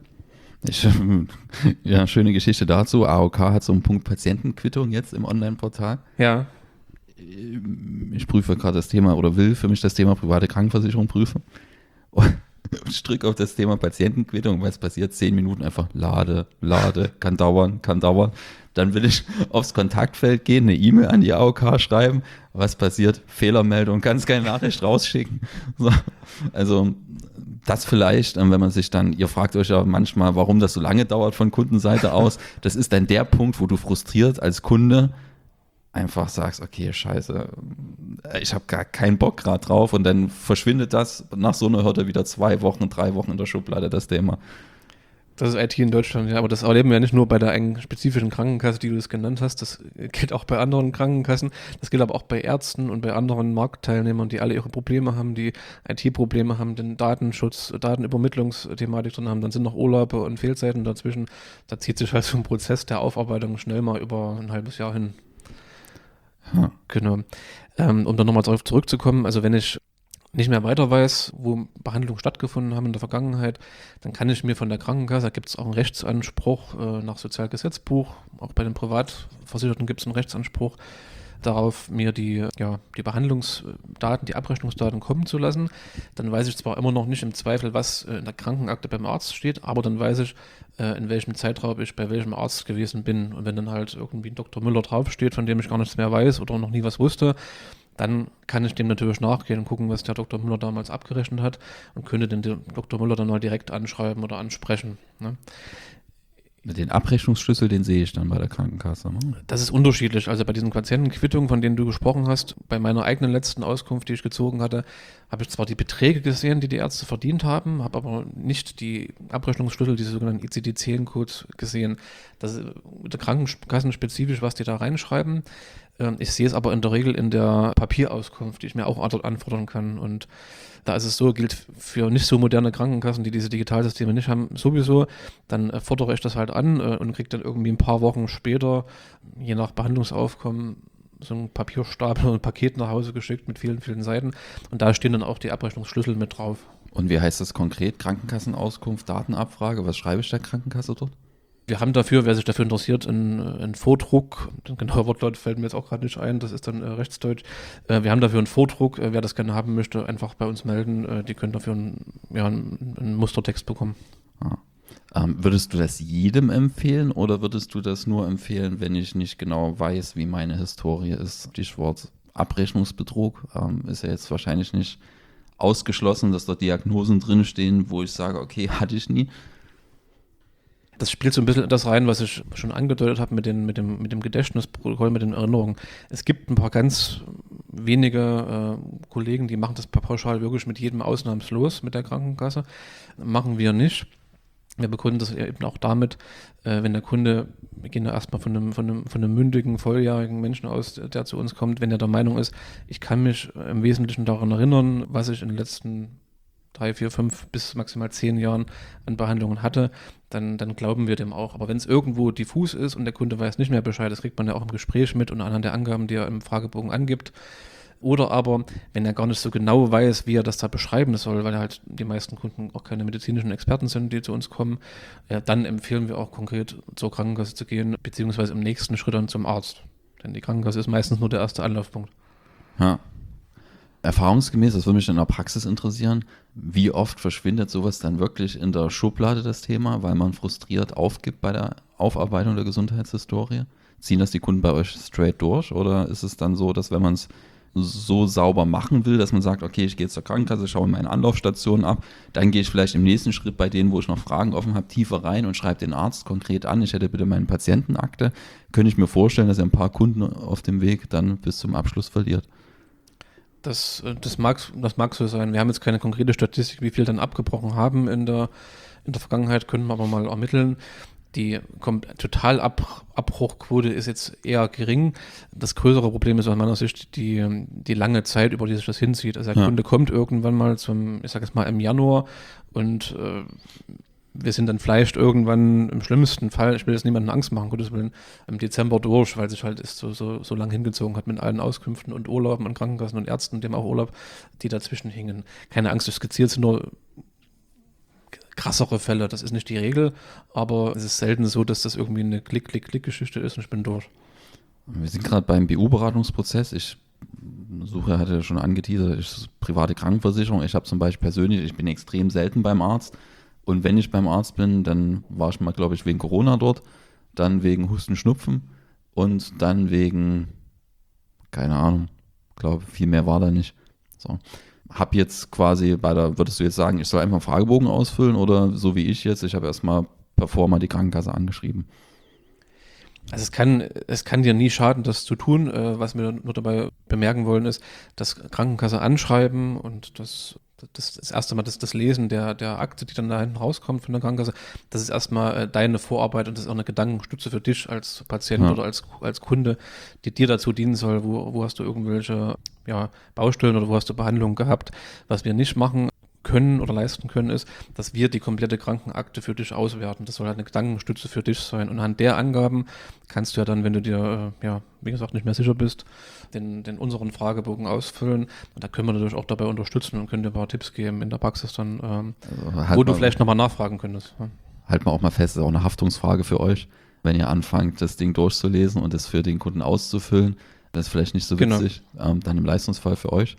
Schöne Geschichte dazu. AOK hat so einen Punkt Patientenquittung jetzt im Online-Portal. Ja. Ich prüfe gerade das Thema oder will für mich das Thema private Krankenversicherung prüfen. Ich drücke auf das Thema Patientenquittung, weil es passiert 10 Minuten einfach lade, kann dauern. Dann will ich aufs Kontaktfeld gehen, eine E-Mail an die AOK schreiben. Was passiert? Fehlermeldung, kannst keine Nachricht rausschicken. So. Also das vielleicht, wenn man sich dann, ihr fragt euch ja manchmal, warum das so lange dauert von Kundenseite aus. Das ist dann der Punkt, wo du frustriert als Kunde einfach sagst, okay, scheiße, ich habe gar keinen Bock gerade drauf und dann verschwindet das nach so einer Hürde wieder 2 Wochen, 3 Wochen in der Schublade, das Thema. Das ist IT in Deutschland, ja, aber das erleben wir ja nicht nur bei der einen spezifischen Krankenkasse, die du es genannt hast, das gilt auch bei anderen Krankenkassen, das gilt aber auch bei Ärzten und bei anderen Marktteilnehmern, die alle ihre Probleme haben, die IT-Probleme haben, den Datenschutz, Datenübermittlungsthematik drin haben, dann sind noch Urlaube und Fehlzeiten dazwischen, da zieht sich halt so ein Prozess der Aufarbeitung schnell mal über ein halbes Jahr hin. Genau. Um dann nochmal darauf zurückzukommen, also wenn ich nicht mehr weiter weiß, wo Behandlungen stattgefunden haben in der Vergangenheit, dann kann ich mir von der Krankenkasse, da gibt es auch einen Rechtsanspruch nach Sozialgesetzbuch, auch bei den Privatversicherten gibt es einen Rechtsanspruch darauf, mir die Behandlungsdaten, die Abrechnungsdaten kommen zu lassen. Dann weiß ich zwar immer noch nicht im Zweifel, was in der Krankenakte beim Arzt steht, aber dann weiß ich, in welchem Zeitraum ich bei welchem Arzt gewesen bin. Und wenn dann halt irgendwie ein Dr. Müller draufsteht, von dem ich gar nichts mehr weiß oder noch nie was wusste, dann kann ich dem natürlich nachgehen und gucken, was der Dr. Müller damals abgerechnet hat und könnte den Dr. Müller dann mal direkt anschreiben oder ansprechen. Ne? Den Abrechnungsschlüssel, den sehe ich dann bei der Krankenkasse. Ne? Das ist unterschiedlich. Also bei diesen Patientenquittungen, von denen du gesprochen hast, bei meiner eigenen letzten Auskunft, die ich gezogen hatte, habe ich zwar die Beträge gesehen, die die Ärzte verdient haben, habe aber nicht die Abrechnungsschlüssel, diese sogenannten ICD-10-Codes gesehen. Das ist der Krankenkassenspezifisch, was die da reinschreiben. Ich sehe es aber in der Regel in der Papierauskunft, die ich mir auch dort anfordern kann. Und da ist es so, gilt für nicht so moderne Krankenkassen, die diese Digitalsysteme nicht haben, sowieso, dann fordere ich das halt an und kriege dann irgendwie ein paar Wochen später, je nach Behandlungsaufkommen, so ein Papierstapel und ein Paket nach Hause geschickt mit vielen, vielen Seiten. Und da stehen dann auch die Abrechnungsschlüssel mit drauf. Und wie heißt das konkret? Krankenkassenauskunft, Datenabfrage? Was schreibe ich der Krankenkasse dort? Wir haben dafür, wer sich dafür interessiert, einen Vordruck, den genauer Wortlaut fällt mir jetzt auch gerade nicht ein, das ist dann Rechtsdeutsch. Wir haben dafür einen Vordruck, wer das gerne haben möchte, einfach bei uns melden. Die können dafür einen Mustertext bekommen. Würdest du das jedem empfehlen oder würdest du das nur empfehlen, wenn ich nicht genau weiß, wie meine Historie ist? Stichwort Abrechnungsbetrug ist ja jetzt wahrscheinlich nicht ausgeschlossen, dass dort Diagnosen drinstehen, wo ich sage, okay, hatte ich nie. Das spielt so ein bisschen das rein, was ich schon angedeutet habe mit dem Gedächtnisprotokoll, mit den Erinnerungen. Es gibt ein paar ganz wenige Kollegen, die machen das pauschal wirklich mit jedem ausnahmslos mit der Krankenkasse. Machen wir nicht. Wir begründen das eben auch damit, wenn der Kunde, wir gehen da erstmal von einem mündigen, volljährigen Menschen aus, der zu uns kommt, wenn er der Meinung ist, ich kann mich im Wesentlichen daran erinnern, was ich in den letzten 3, 4, 5 bis maximal 10 Jahren an Behandlungen hatte, dann glauben wir dem auch. Aber wenn es irgendwo diffus ist und der Kunde weiß nicht mehr Bescheid, das kriegt man ja auch im Gespräch mit und anhand der Angaben, die er im Fragebogen angibt. Oder aber, wenn er gar nicht so genau weiß, wie er das da beschreiben soll, weil halt die meisten Kunden auch keine medizinischen Experten sind, die zu uns kommen, dann empfehlen wir auch konkret zur Krankenkasse zu gehen, beziehungsweise im nächsten Schritt dann zum Arzt. Denn die Krankenkasse ist meistens nur der erste Anlaufpunkt. Ja. Erfahrungsgemäß, das würde mich in der Praxis interessieren, wie oft verschwindet sowas dann wirklich in der Schublade, das Thema, weil man frustriert aufgibt bei der Aufarbeitung der Gesundheitshistorie? Ziehen das die Kunden bei euch straight durch oder ist es dann so, dass wenn man es so sauber machen will, dass man sagt, okay, ich gehe jetzt zur Krankenkasse, schaue meine Anlaufstationen ab, dann gehe ich vielleicht im nächsten Schritt bei denen, wo ich noch Fragen offen habe, tiefer rein und schreibe den Arzt konkret an, ich hätte bitte meine Patientenakte. Könnte ich mir vorstellen, dass ihr ein paar Kunden auf dem Weg dann bis zum Abschluss verliert? Das mag so sein. Wir haben jetzt keine konkrete Statistik, wie viel dann abgebrochen haben in der Vergangenheit, können wir aber mal ermitteln. Die Totalabbruchquote ist jetzt eher gering. Das größere Problem ist aus meiner Sicht die lange Zeit, über die sich das hinzieht. Also der Kunde kommt irgendwann mal ich sage jetzt mal im Januar und wir sind dann vielleicht irgendwann im schlimmsten Fall, ich will jetzt niemandem Angst machen, Gottes Willen, im Dezember durch, weil sich halt so lang hingezogen hat mit allen Auskünften und Urlauben und Krankenkassen und Ärzten, dem auch Urlaub, die dazwischen hingen. Keine Angst, das skizziert sind nur krassere Fälle, das ist nicht die Regel, aber es ist selten so, dass das irgendwie eine Klick-Klick-Klick-Geschichte ist und ich bin durch. Wir sind gerade beim BU-Beratungsprozess. Hatte ja schon angeteasert, private Krankenversicherung. Ich habe zum Beispiel persönlich, ich bin extrem selten beim Arzt. Und wenn ich beim Arzt bin, dann war ich mal, glaube ich, wegen Corona dort, dann wegen Husten, Schnupfen und dann wegen, keine Ahnung, glaube, viel mehr war da nicht. So. Hab jetzt quasi würdest du jetzt sagen, ich soll einfach einen Fragebogen ausfüllen oder so wie ich jetzt, ich habe erstmal per forma die Krankenkasse angeschrieben? Also es kann dir nie schaden, das zu tun. Was wir nur dabei bemerken wollen, ist, dass Krankenkasse anschreiben und das erste Mal das Lesen der Akte, die dann da hinten rauskommt von der Krankenkasse, das ist erstmal deine Vorarbeit und das ist auch eine Gedankenstütze für dich als Patient oder als Kunde, die dir dazu dienen soll, wo hast du irgendwelche Baustellen oder wo hast du Behandlungen gehabt. Was wir nicht machen können oder leisten können, ist, dass wir die komplette Krankenakte für dich auswerten. Das soll halt eine Gedankenstütze für dich sein. Und anhand der Angaben kannst du ja dann, wenn du dir, wie gesagt, nicht mehr sicher bist, den unseren Fragebogen ausfüllen. Und da können wir natürlich auch dabei unterstützen und können dir ein paar Tipps geben in der Praxis dann, wo du vielleicht nochmal nachfragen könntest. Ja. Halten wir auch mal fest, das ist auch eine Haftungsfrage für euch. Wenn ihr anfangt, das Ding durchzulesen und es für den Kunden auszufüllen, das ist vielleicht nicht so witzig, dann im Leistungsfall für euch.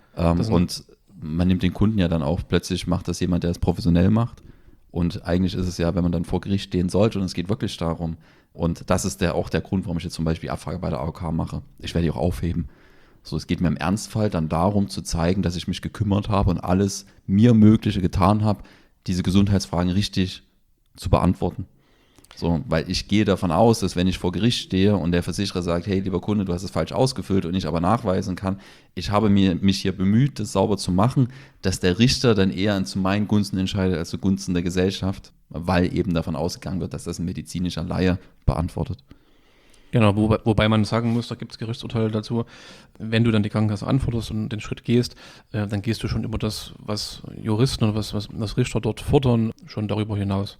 Und man nimmt den Kunden ja dann auch, plötzlich macht das jemand, der es professionell macht. Und eigentlich ist es ja, wenn man dann vor Gericht stehen sollte und es geht wirklich darum, und das ist auch der Grund, warum ich jetzt zum Beispiel Abfrage bei der AOK mache. Ich werde die auch aufheben. So, es geht mir im Ernstfall dann darum zu zeigen, dass ich mich gekümmert habe und alles mir Mögliche getan habe, diese Gesundheitsfragen richtig zu beantworten. So, weil ich gehe davon aus, dass wenn ich vor Gericht stehe und der Versicherer sagt, hey, lieber Kunde, du hast es falsch ausgefüllt und ich aber nachweisen kann, ich habe mich hier bemüht, das sauber zu machen, dass der Richter dann eher zu meinen Gunsten entscheidet als zugunsten der Gesellschaft, weil eben davon ausgegangen wird, dass das ein medizinischer Laie beantwortet. Genau, wobei man sagen muss, da gibt es Gerichtsurteile dazu, wenn du dann die Krankenkasse anforderst und den Schritt gehst, dann gehst du schon über das, was Juristen oder was Richter dort fordern, schon darüber hinaus.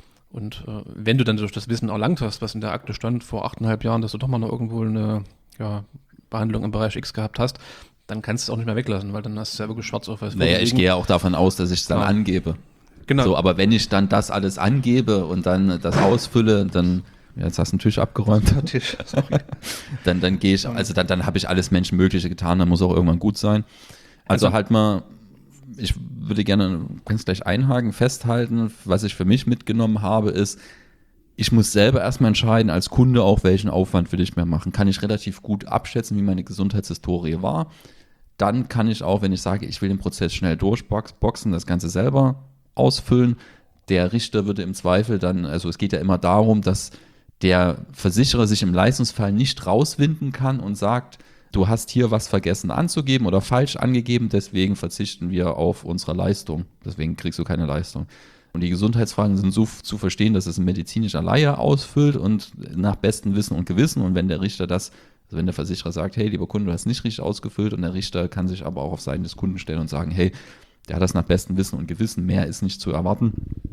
Und wenn du dann durch das Wissen erlangt hast, was in der Akte stand vor 8,5 Jahren, dass du doch mal noch irgendwo eine Behandlung im Bereich X gehabt hast, dann kannst du es auch nicht mehr weglassen, weil dann hast du es ja wirklich schwarz auf weiß. Naja, ich gehe ja auch davon aus, dass ich es dann angebe. Genau. So, aber wenn ich dann das alles angebe und dann das ausfülle, dann, jetzt hast du den Tisch abgeräumt. Tisch, sorry. dann gehe ich, also dann habe ich alles Menschenmögliche getan, dann muss auch irgendwann gut sein. Also halt mal, ich würde gerne, kannst gleich einhaken, festhalten, was ich für mich mitgenommen habe, ist, ich muss selber erstmal entscheiden, als Kunde auch, welchen Aufwand will ich mehr machen. Kann ich relativ gut abschätzen, wie meine Gesundheitshistorie war. Dann kann ich auch, wenn ich sage, ich will den Prozess schnell durchboxen, das Ganze selber ausfüllen. Der Richter würde im Zweifel dann, also es geht ja immer darum, dass der Versicherer sich im Leistungsfall nicht rauswinden kann und sagt, du hast hier was vergessen anzugeben oder falsch angegeben, deswegen verzichten wir auf unsere Leistung. Deswegen kriegst du keine Leistung. Und die Gesundheitsfragen sind so zu verstehen, dass es ein medizinischer Laie ausfüllt und nach bestem Wissen und Gewissen. Und wenn der Richter wenn der Versicherer sagt, hey, lieber Kunde, du hast nicht richtig ausgefüllt, und der Richter kann sich aber auch auf Seiten des Kunden stellen und sagen, hey, der hat das nach bestem Wissen und Gewissen, mehr ist nicht zu erwarten,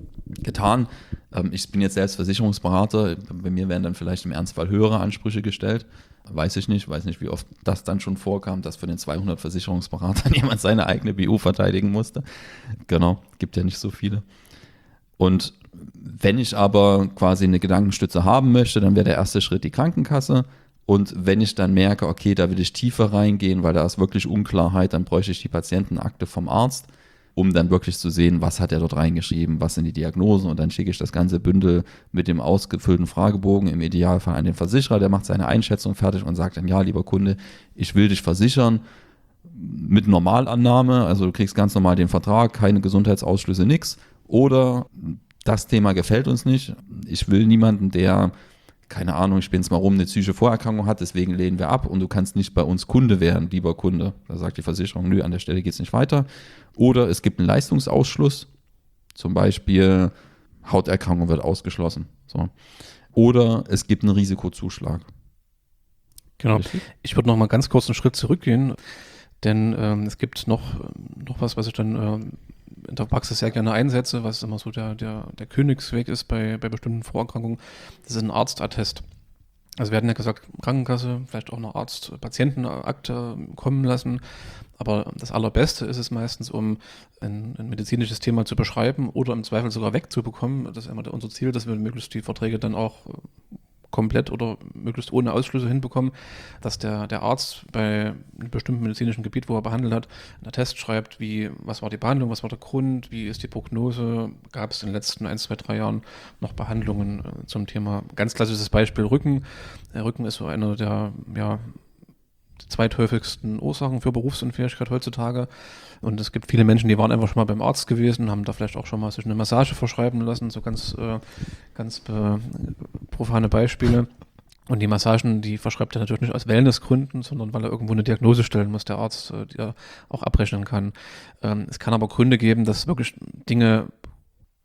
getan. Ich bin jetzt selbst Versicherungsberater, bei mir werden dann vielleicht im Ernstfall höhere Ansprüche gestellt. Weiß nicht, wie oft das dann schon vorkam, dass von den 200 Versicherungsberatern jemand seine eigene BU verteidigen musste. Genau, gibt ja nicht so viele. Und wenn ich aber quasi eine Gedankenstütze haben möchte, dann wäre der erste Schritt die Krankenkasse. Und wenn ich dann merke, okay, da will ich tiefer reingehen, weil da ist wirklich Unklarheit, dann bräuchte ich die Patientenakte vom Arzt, um dann wirklich zu sehen, was hat er dort reingeschrieben, was sind die Diagnosen, und dann schicke ich das ganze Bündel mit dem ausgefüllten Fragebogen im Idealfall an den Versicherer, der macht seine Einschätzung fertig und sagt dann, ja, lieber Kunde, ich will dich versichern mit Normalannahme, also du kriegst ganz normal den Vertrag, keine Gesundheitsausschlüsse, nix, oder das Thema gefällt uns nicht, ich will niemanden, der, keine Ahnung, ich spinn's mal rum, eine psychische Vorerkrankung hat, deswegen lehnen wir ab und du kannst nicht bei uns Kunde werden, lieber Kunde. Da sagt die Versicherung, nö, an der Stelle geht's nicht weiter. Oder es gibt einen Leistungsausschluss, zum Beispiel Hauterkrankung wird ausgeschlossen. So. Oder es gibt einen Risikozuschlag. Genau. Richtig? Ich würde noch mal ganz kurz einen Schritt zurückgehen, denn es gibt noch was ich dann in der Praxis sehr gerne einsetze, was immer so der Königsweg ist bei bestimmten Vorerkrankungen. Das ist ein Arztattest. Also wir hatten ja gesagt, Krankenkasse, vielleicht auch eine Arzt-Patientenakte kommen lassen. Aber das Allerbeste ist es meistens, um ein medizinisches Thema zu beschreiben oder im Zweifel sogar wegzubekommen. Das ist immer unser Ziel, dass wir möglichst die Verträge dann auch komplett oder möglichst ohne Ausschlüsse hinbekommen, dass der Arzt bei einem bestimmten medizinischen Gebiet, wo er behandelt hat, einen Attest schreibt, was war die Behandlung, was war der Grund, wie ist die Prognose, gab es in den letzten 1, 2, 3 Jahren noch Behandlungen zum Thema. Ganz klassisches Beispiel Rücken. Der Rücken ist so einer der zweithäufigsten Ursachen für Berufsunfähigkeit heutzutage. Und es gibt viele Menschen, die waren einfach schon mal beim Arzt gewesen, haben da vielleicht auch schon mal sich eine Massage verschreiben lassen, so ganz profane Beispiele. Und die Massagen, die verschreibt er natürlich nicht aus Wellnessgründen, sondern weil er irgendwo eine Diagnose stellen muss, der Arzt, die er auch abrechnen kann. Es kann aber Gründe geben, dass wirklich Dinge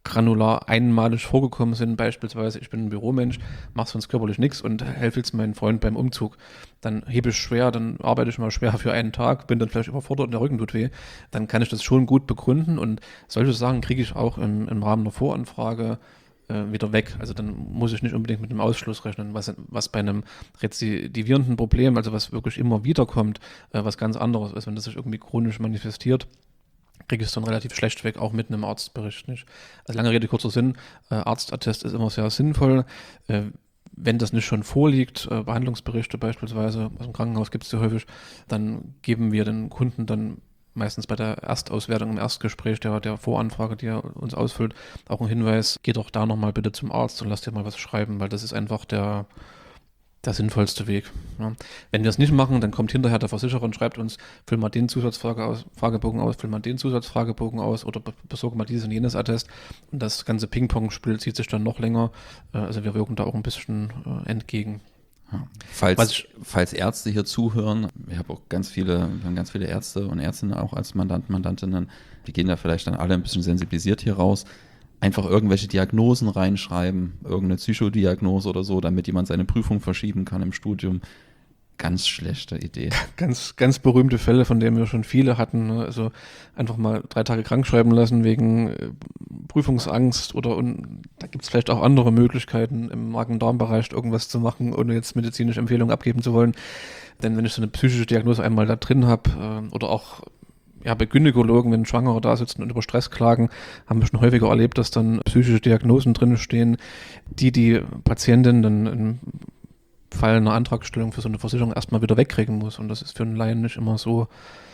granular einmalig vorgekommen sind, beispielsweise ich bin ein Büromensch, mache sonst körperlich nichts und helfe jetzt meinem Freund beim Umzug, dann hebe ich schwer, dann arbeite ich mal schwer für einen Tag, bin dann vielleicht überfordert und der Rücken tut weh, dann kann ich das schon gut begründen und solche Sachen kriege ich auch im Rahmen der Voranfrage wieder weg. Also dann muss ich nicht unbedingt mit einem Ausschluss rechnen, was bei einem rezidivierenden Problem, also was wirklich immer wieder kommt, was ganz anderes ist, wenn das sich irgendwie chronisch manifestiert, kriege ich es dann relativ schlecht weg, auch mit einem Arztbericht nicht. Also lange Rede, kurzer Sinn, Arztattest ist immer sehr sinnvoll. Wenn das nicht schon vorliegt, Behandlungsberichte beispielsweise, aus dem Krankenhaus gibt es ja häufig, dann geben wir den Kunden dann meistens bei der Erstauswertung im Erstgespräch der Voranfrage, die er uns ausfüllt, auch einen Hinweis, geht doch da nochmal bitte zum Arzt und lass dir mal was schreiben, weil das ist einfach der sinnvollste Weg. Ja. Wenn wir es nicht machen, dann kommt hinterher der Versicherer und schreibt uns, füll mal den Fragebogen aus, füll mal den Zusatzfragebogen aus oder besorge mal dieses und jenes Attest. Und das ganze Ping-Pong-Spiel zieht sich dann noch länger. Also wir wirken da auch ein bisschen entgegen. Ja. Falls Ärzte hier zuhören, wir haben ganz viele Ärzte und Ärztinnen auch als Mandantinnen, die gehen da vielleicht dann alle ein bisschen sensibilisiert hier raus. Einfach irgendwelche Diagnosen reinschreiben, irgendeine Psychodiagnose oder so, damit jemand seine Prüfung verschieben kann im Studium. Ganz schlechte Idee. Ganz, ganz berühmte Fälle, von denen wir schon viele hatten. Also einfach mal 3 Tage krank schreiben lassen wegen Prüfungsangst und da gibt es vielleicht auch andere Möglichkeiten, im Magen-Darm-Bereich irgendwas zu machen, ohne jetzt medizinische Empfehlungen abgeben zu wollen. Denn wenn ich so eine psychische Diagnose einmal da drin habe oder auch bei Gynäkologen, wenn Schwangere da sitzen und über Stress klagen, haben wir schon häufiger erlebt, dass dann psychische Diagnosen drin stehen, die Patientin dann im Fall einer Antragstellung für so eine Versicherung erstmal wieder wegkriegen muss. Und das ist für einen Laien nicht immer so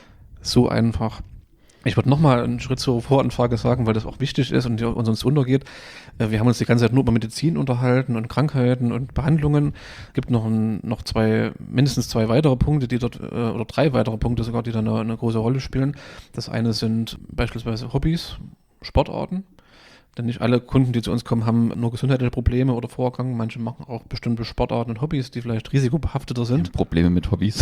einfach. Ich würde nochmal einen Schritt zur Voranfrage sagen, weil das auch wichtig ist und uns sonst untergeht. Wir haben uns die ganze Zeit nur über Medizin unterhalten und Krankheiten und Behandlungen. Es gibt mindestens 2 weitere Punkte, die dort, oder 3 weitere Punkte sogar, die da eine große Rolle spielen. Das eine sind beispielsweise Hobbys, Sportarten. Denn nicht alle Kunden, die zu uns kommen, haben nur gesundheitliche Probleme oder Vorerkrankungen. Manche machen auch bestimmte Sportarten und Hobbys, die vielleicht risikobehafteter sind. Probleme mit Hobbys.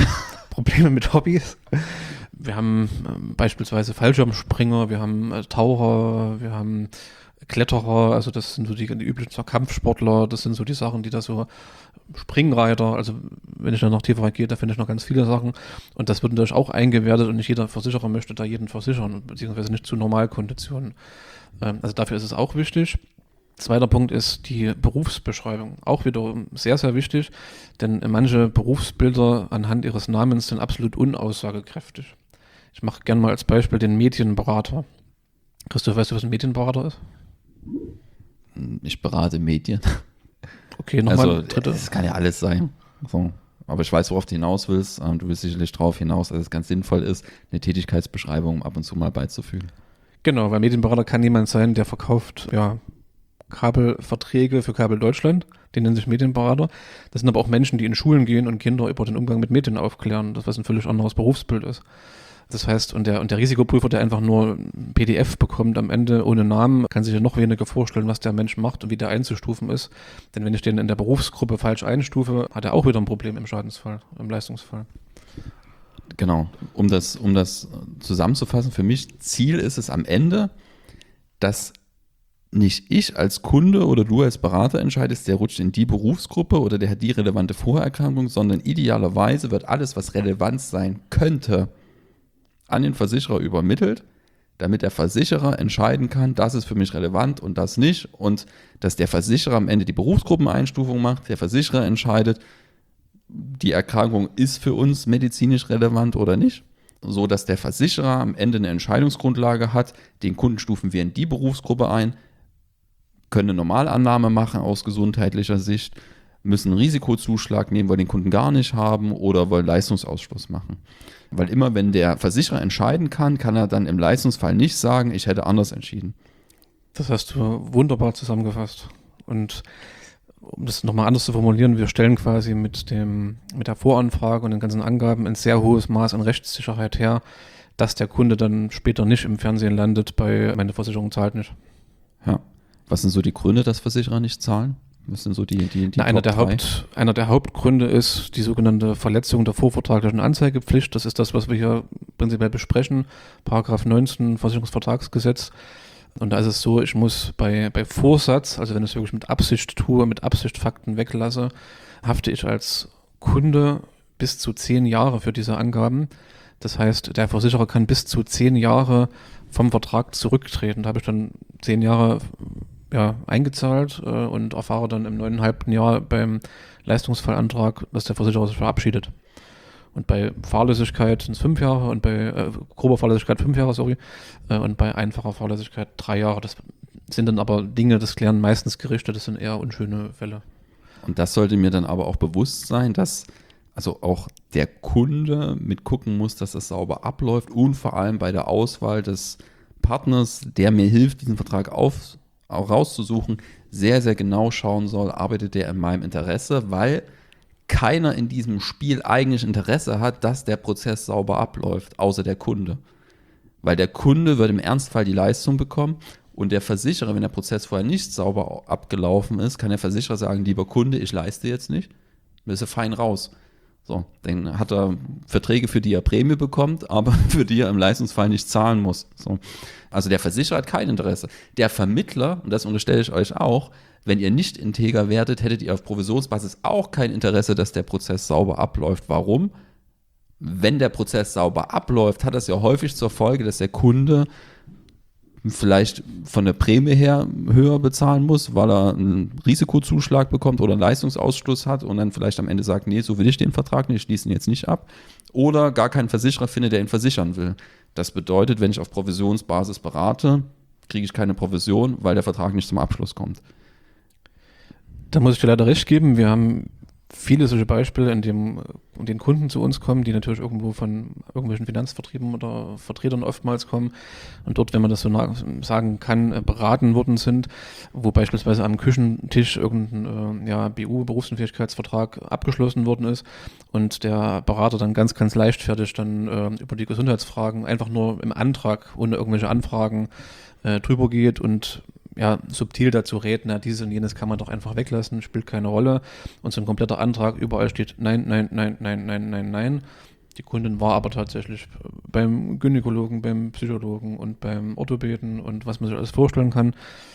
Wir haben beispielsweise Fallschirmspringer, wir haben Taucher, wir haben Kletterer, also das sind so die üblichen Kampfsportler, das sind so die Sachen, die da so Springreiter, also wenn ich dann noch tiefer gehe, da finde ich noch ganz viele Sachen und das wird natürlich auch eingewertet und nicht jeder Versicherer möchte da jeden versichern, beziehungsweise nicht zu Normalkonditionen. Also dafür ist es auch wichtig. Zweiter Punkt ist die Berufsbeschreibung. Auch wieder sehr, sehr wichtig, denn manche Berufsbilder anhand ihres Namens sind absolut unaussagekräftig. Ich mache gerne mal als Beispiel den Medienberater. Christoph, weißt du, was ein Medienberater ist? Ich berate Medien. Okay, nochmal. Also, das kann ja alles sein. So. Aber ich weiß, worauf du hinaus willst. Du willst sicherlich darauf hinaus, dass es ganz sinnvoll ist, eine Tätigkeitsbeschreibung ab und zu mal beizufügen. Genau, weil Medienberater kann jemand sein, der verkauft Kabelverträge für Kabel Deutschland. Die nennen sich Medienberater. Das sind aber auch Menschen, die in Schulen gehen und Kinder über den Umgang mit Medien aufklären. Das, was ein völlig anderes Berufsbild ist. Das heißt, und der Risikoprüfer, der einfach nur ein PDF bekommt am Ende ohne Namen, kann sich ja noch weniger vorstellen, was der Mensch macht und wie der einzustufen ist. Denn wenn ich den in der Berufsgruppe falsch einstufe, hat er auch wieder ein Problem im Schadensfall, im Leistungsfall. Genau, um das zusammenzufassen, für mich Ziel ist es am Ende, dass nicht ich als Kunde oder du als Berater entscheidest, der rutscht in die Berufsgruppe oder der hat die relevante Vorerkrankung, sondern idealerweise wird alles, was relevant sein könnte, an den Versicherer übermittelt, damit der Versicherer entscheiden kann, das ist für mich relevant und das nicht und dass der Versicherer am Ende die Berufsgruppeneinstufung macht, der Versicherer entscheidet, die Erkrankung ist für uns medizinisch relevant oder nicht, so dass der Versicherer am Ende eine Entscheidungsgrundlage hat, den Kunden stufen wir in die Berufsgruppe ein, können eine Normalannahme machen aus gesundheitlicher Sicht, müssen einen Risikozuschlag nehmen, weil den Kunden gar nicht haben oder wollen Leistungsausschluss machen. Weil immer, wenn der Versicherer entscheiden kann, kann er dann im Leistungsfall nicht sagen, ich hätte anders entschieden. Das hast du wunderbar zusammengefasst. Und um das nochmal anders zu formulieren, wir stellen quasi mit der Voranfrage und den ganzen Angaben ein sehr hohes Maß an Rechtssicherheit her, dass der Kunde dann später nicht im Fernsehen landet bei meine Versicherung zahlt nicht. Ja. Was sind so die Gründe, dass Versicherer nicht zahlen? Was sind so die einer der Hauptgründe ist die sogenannte Verletzung der vorvertraglichen Anzeigepflicht. Das ist das, was wir hier prinzipiell besprechen. Paragraph 19 Versicherungsvertragsgesetz. Und da ist es so, ich muss bei Vorsatz, also wenn ich es wirklich mit Absicht tue, mit Absicht Fakten weglasse, hafte ich als Kunde bis zu 10 Jahre für diese Angaben. Das heißt, der Versicherer kann bis zu 10 Jahre vom Vertrag zurücktreten. Da habe ich dann 10 Jahre eingezahlt und erfahre dann im 9,5. Jahr beim Leistungsfallantrag, dass der Versicherer sich verabschiedet. Und bei Fahrlässigkeit sind es 5 Jahre und bei grober Fahrlässigkeit 5 Jahre, und bei einfacher Fahrlässigkeit 3 Jahre. Das sind dann aber Dinge, das klären meistens Gerichte, das sind eher unschöne Fälle. Und das sollte mir dann aber auch bewusst sein, dass also auch der Kunde mitgucken muss, dass das sauber abläuft und vor allem bei der Auswahl des Partners, der mir hilft, diesen Vertrag auch rauszusuchen, sehr, sehr genau schauen soll, arbeitet der in meinem Interesse, weil keiner in diesem Spiel eigentlich Interesse hat, dass der Prozess sauber abläuft, außer der Kunde. Weil der Kunde wird im Ernstfall die Leistung bekommen und der Versicherer, wenn der Prozess vorher nicht sauber abgelaufen ist, kann der Versicherer sagen, lieber Kunde, ich leiste jetzt nicht, dann ist er fein raus. So, dann hat er Verträge, für die er Prämie bekommt, aber für die er im Leistungsfall nicht zahlen muss. So. Also der Versicherer hat kein Interesse. Der Vermittler, und das unterstelle ich euch auch, wenn ihr nicht integer werdet, hättet ihr auf Provisionsbasis auch kein Interesse, dass der Prozess sauber abläuft. Warum? Wenn der Prozess sauber abläuft, hat das ja häufig zur Folge, dass der Kunde vielleicht von der Prämie her höher bezahlen muss, weil er einen Risikozuschlag bekommt oder einen Leistungsausschluss hat und dann vielleicht am Ende sagt, nee, so will ich den Vertrag nicht, ich schließe ihn jetzt nicht ab. Oder gar keinen Versicherer findet, der ihn versichern will. Das bedeutet, wenn ich auf Provisionsbasis berate, kriege ich keine Provision, weil der Vertrag nicht zum Abschluss kommt. Da muss ich dir leider recht geben. Wir haben viele solche Beispiele, in denen Kunden zu uns kommen, die natürlich irgendwo von irgendwelchen Finanzvertrieben oder Vertretern oftmals kommen und dort, wenn man das so sagen kann, beraten worden sind, wo beispielsweise am Küchentisch irgendein Berufsunfähigkeitsvertrag abgeschlossen worden ist und der Berater dann ganz, ganz leichtfertig dann über die Gesundheitsfragen einfach nur im Antrag ohne irgendwelche Anfragen drüber geht und subtil dazu rät, dieses und jenes kann man doch einfach weglassen, spielt keine Rolle. Und so ein kompletter Antrag, überall steht nein, nein, nein, nein, nein, nein, nein. Die Kundin war aber tatsächlich beim Gynäkologen, beim Psychologen und beim Orthopäden und was man sich alles vorstellen kann.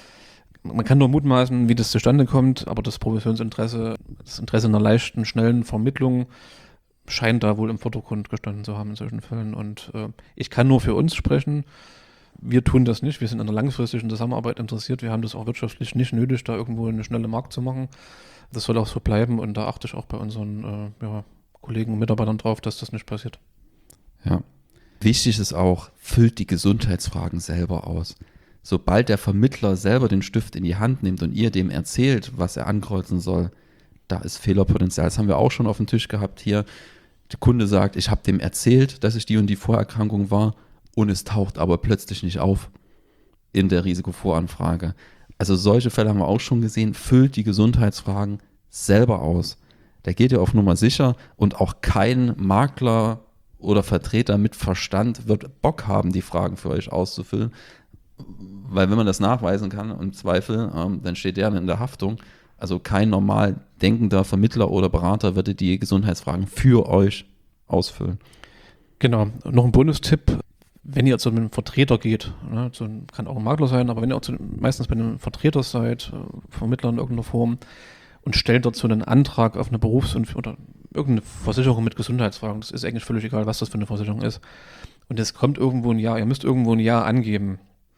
Man kann nur mutmaßen, wie das zustande kommt, aber das Provisionsinteresse, das Interesse einer leichten, schnellen Vermittlung scheint da wohl im Vordergrund gestanden zu haben in solchen Fällen. Und ich kann nur für uns sprechen. Wir tun das nicht, wir sind an der langfristigen Zusammenarbeit interessiert, wir haben das auch wirtschaftlich nicht nötig, da irgendwo eine schnelle Markt zu machen. Das soll auch so bleiben und da achte ich auch bei unseren Kollegen und Mitarbeitern drauf, dass das nicht passiert. Ja. Wichtig ist auch, füllt die Gesundheitsfragen selber aus. Sobald der Vermittler selber den Stift in die Hand nimmt und ihr dem erzählt, was er ankreuzen soll, da ist Fehlerpotenzial. Das haben wir auch schon auf dem Tisch gehabt hier. Der Kunde sagt, ich habe dem erzählt, dass ich die und die Vorerkrankung war, und es taucht aber plötzlich nicht auf in der Risikovoranfrage. Also solche Fälle haben wir auch schon gesehen. Füllt die Gesundheitsfragen selber aus. Da geht ihr auf Nummer sicher und auch kein Makler oder Vertreter mit Verstand wird Bock haben, die Fragen für euch auszufüllen. Weil wenn man das nachweisen kann, im Zweifel, dann steht der in der Haftung. Also kein normal denkender Vermittler oder Berater wird die Gesundheitsfragen für euch ausfüllen. Genau. Noch ein Bonustipp. Wenn ihr zu einem Vertreter geht, kann auch ein Makler sein, aber wenn ihr auch meistens bei einem Vertreter seid, Vermittler in irgendeiner Form und stellt dazu einen Antrag auf eine oder irgendeine Versicherung mit Gesundheitsfragen, das ist eigentlich völlig egal, was das für eine Versicherung ist. Und es kommt irgendwo ein Jahr, ihr müsst irgendwo ein Jahr angeben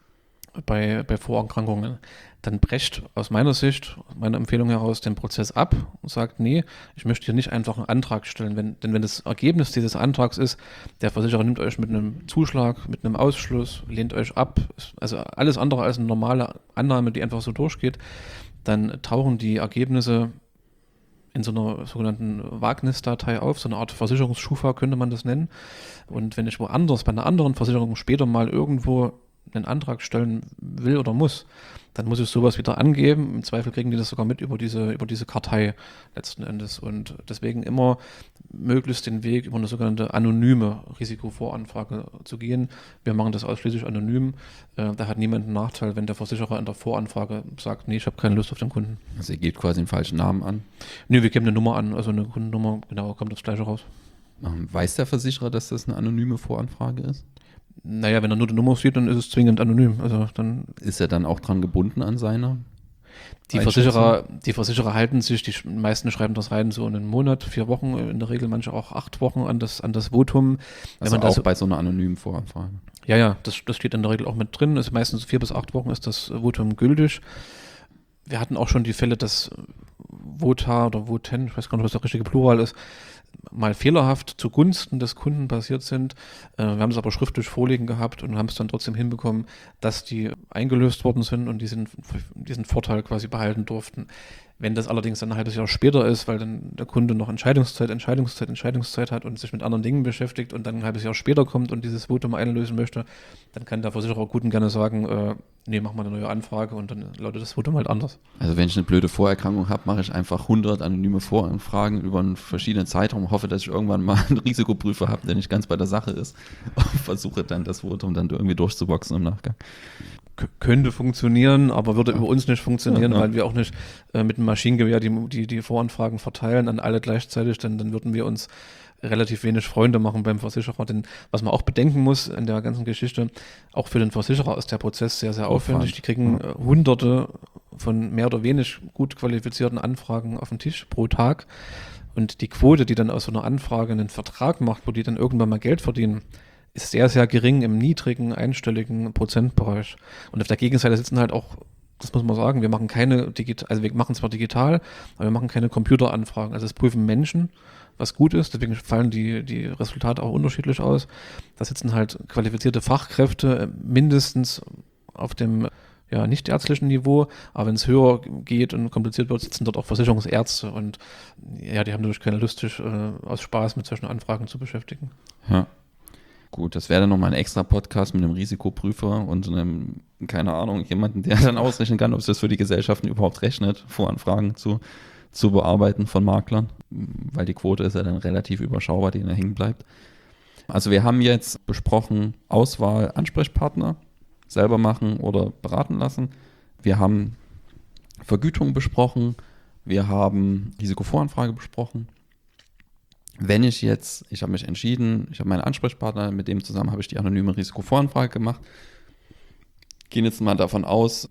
bei Vorerkrankungen, dann brecht aus meiner Sicht, meiner Empfehlung heraus, den Prozess ab und sagt, nee, ich möchte hier nicht einfach einen Antrag stellen. Denn wenn das Ergebnis dieses Antrags ist, der Versicherer nimmt euch mit einem Zuschlag, mit einem Ausschluss, lehnt euch ab, also alles andere als eine normale Annahme, die einfach so durchgeht, dann tauchen die Ergebnisse in so einer sogenannten Wagnisdatei auf, so eine Art Versicherungsschufa könnte man das nennen. Und wenn ich woanders, bei einer anderen Versicherung später mal irgendwo einen Antrag stellen will oder muss, dann muss ich sowas wieder angeben. Im Zweifel kriegen die das sogar mit über diese Kartei letzten Endes. Und deswegen immer möglichst den Weg über eine sogenannte anonyme Risikovoranfrage zu gehen. Wir machen das ausschließlich anonym. Da hat niemand einen Nachteil, wenn der Versicherer in der Voranfrage sagt, nee, ich habe keine Lust auf den Kunden. Also ihr gebt quasi einen falschen Namen an? Nee, wir geben eine Nummer an, also eine Kundennummer, genau, kommt das Gleiche raus. Weiß der Versicherer, dass das eine anonyme Voranfrage ist? Naja, wenn er nur die Nummer sieht, dann ist es zwingend anonym. Also dann ist er dann auch dran gebunden an seiner? Die Versicherer halten sich, die meisten schreiben das rein, so einen Monat, 4 Wochen, in der Regel manche auch 8 Wochen an das Votum. Also auch bei so einer anonymen Voranfrage? Ja, das steht in der Regel auch mit drin. Ist meistens 4 bis 8 Wochen ist das Votum gültig. Wir hatten auch schon die Fälle, dass Vota oder Voten, ich weiß gar nicht, was der richtige Plural ist, mal fehlerhaft zugunsten des Kunden passiert sind. Wir haben es aber schriftlich vorliegen gehabt und haben es dann trotzdem hinbekommen, dass die eingelöst worden sind und diesen Vorteil quasi behalten durften. Wenn das allerdings dann ein halbes Jahr später ist, weil dann der Kunde noch Entscheidungszeit hat und sich mit anderen Dingen beschäftigt und dann ein halbes Jahr später kommt und dieses Votum einlösen möchte, dann kann der Versicherer gut und gerne sagen, nee, mach mal eine neue Anfrage und dann lautet das Votum halt anders. Also wenn ich eine blöde Vorerkrankung habe, mache ich einfach 100 anonyme Voranfragen über einen verschiedenen Zeitraum, hoffe, dass ich irgendwann mal einen Risikoprüfer habe, der nicht ganz bei der Sache ist und versuche dann das Votum dann irgendwie durchzuboxen im Nachgang. Könnte funktionieren, aber würde über uns nicht funktionieren, weil wir auch nicht mit einem Maschinengewehr die Voranfragen verteilen an alle gleichzeitig, dann würden wir uns relativ wenig Freunde machen beim Versicherer. Denn was man auch bedenken muss in der ganzen Geschichte, auch für den Versicherer ist der Prozess sehr, sehr aufwendig. Die kriegen Hunderte von mehr oder wenig gut qualifizierten Anfragen auf den Tisch pro Tag. Und die Quote, die dann aus so einer Anfrage einen Vertrag macht, wo die dann irgendwann mal Geld verdienen, ist sehr, sehr gering im niedrigen, einstelligen Prozentbereich. Und auf der Gegenseite sitzen halt auch, das muss man sagen, wir machen wir machen zwar digital, aber wir machen keine Computeranfragen. Also es prüfen Menschen, was gut ist, deswegen fallen die Resultate auch unterschiedlich aus. Da sitzen halt qualifizierte Fachkräfte, mindestens auf dem nicht-ärztlichen Niveau, aber wenn es höher geht und kompliziert wird, sitzen dort auch Versicherungsärzte und ja, die haben natürlich keine Lust, sich aus Spaß mit solchen Anfragen zu beschäftigen. Ja. Gut, das wäre dann nochmal ein extra Podcast mit einem Risikoprüfer und einem, keine Ahnung, jemanden, der dann ausrechnen kann, ob es das für die Gesellschaften überhaupt rechnet, Voranfragen zu bearbeiten von Maklern, weil die Quote ist ja dann relativ überschaubar, die da hängen bleibt. Also wir haben jetzt besprochen, Auswahl, Ansprechpartner, selber machen oder beraten lassen. Wir haben Vergütung besprochen, wir haben Risikovoranfrage besprochen. Wenn ich habe mich entschieden, ich habe meinen Ansprechpartner, mit dem zusammen habe ich die anonyme Risikovoranfrage gemacht, gehen jetzt mal davon aus,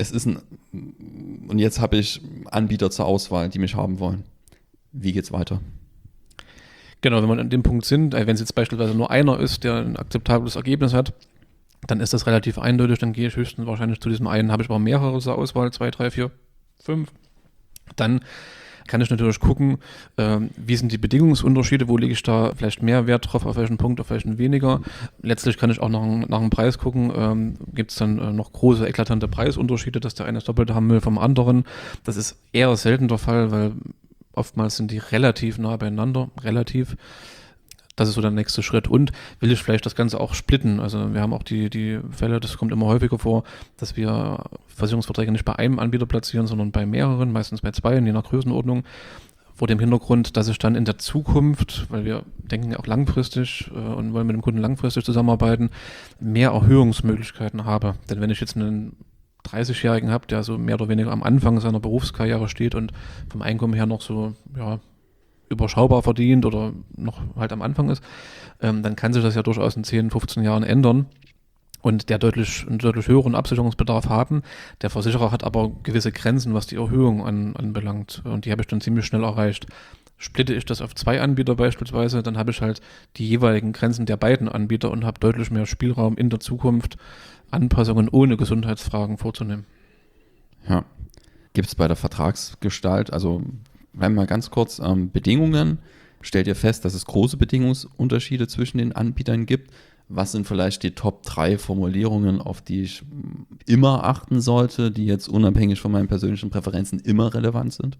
und jetzt habe ich Anbieter zur Auswahl, die mich haben wollen. Wie geht's weiter? Genau, wenn wir an dem Punkt sind, wenn es jetzt beispielsweise nur einer ist, der ein akzeptables Ergebnis hat, dann ist das relativ eindeutig, dann gehe ich höchstens wahrscheinlich zu diesem einen, habe ich aber mehrere zur Auswahl, 2, 3, 4, 5, dann kann ich natürlich gucken, wie sind die Bedingungsunterschiede, wo lege ich da vielleicht mehr Wert drauf, auf welchen Punkt, auf welchen weniger. Letztlich kann ich auch nach dem Preis gucken, gibt es dann noch große, eklatante Preisunterschiede, dass der eine das Doppelte haben will vom anderen. Das ist eher selten der Fall, weil oftmals sind die relativ nah beieinander, Das ist so der nächste Schritt. Und will ich vielleicht das Ganze auch splitten? Also wir haben auch die Fälle, das kommt immer häufiger vor, dass wir Versicherungsverträge nicht bei einem Anbieter platzieren, sondern bei mehreren, meistens bei 2, je nach Größenordnung. Vor dem Hintergrund, dass ich dann in der Zukunft, weil wir denken auch langfristig und wollen mit dem Kunden langfristig zusammenarbeiten, mehr Erhöhungsmöglichkeiten habe. Denn wenn ich jetzt einen 30-Jährigen habe, der so mehr oder weniger am Anfang seiner Berufskarriere steht und vom Einkommen her noch so, überschaubar verdient oder noch halt am Anfang ist, dann kann sich das ja durchaus in 10, 15 Jahren ändern und der einen deutlich höheren Absicherungsbedarf haben. Der Versicherer hat aber gewisse Grenzen, was die Erhöhung anbelangt und die habe ich dann ziemlich schnell erreicht. Splitte ich das auf 2 Anbieter beispielsweise, dann habe ich halt die jeweiligen Grenzen der beiden Anbieter und habe deutlich mehr Spielraum in der Zukunft, Anpassungen ohne Gesundheitsfragen vorzunehmen. Ja. Gibt es bei der Vertragsgestalt, also mal ganz kurz, Bedingungen. Stellt ihr fest, dass es große Bedingungsunterschiede zwischen den Anbietern gibt? Was sind vielleicht die Top 3 Formulierungen, auf die ich immer achten sollte, die jetzt unabhängig von meinen persönlichen Präferenzen immer relevant sind?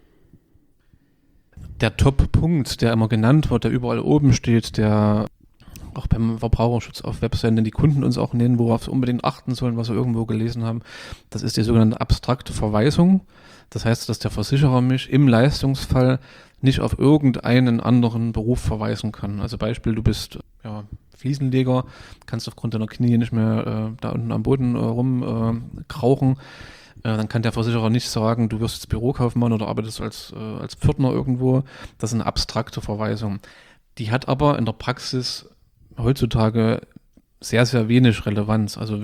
Der Top-Punkt, der immer genannt wird, der überall oben steht, der auch beim Verbraucherschutz auf Webseiten, die Kunden uns auch nennen, worauf sie unbedingt achten sollen, was sie irgendwo gelesen haben, das ist die sogenannte abstrakte Verweisung. Das heißt, dass der Versicherer mich im Leistungsfall nicht auf irgendeinen anderen Beruf verweisen kann. Also Beispiel, du bist Fliesenleger, kannst aufgrund deiner Knie nicht mehr da unten am Boden krauchen. Dann kann der Versicherer nicht sagen, du wirst jetzt Bürokaufmann oder arbeitest als Pförtner irgendwo. Das ist eine abstrakte Verweisung. Die hat aber in der Praxis heutzutage sehr, sehr wenig Relevanz. Also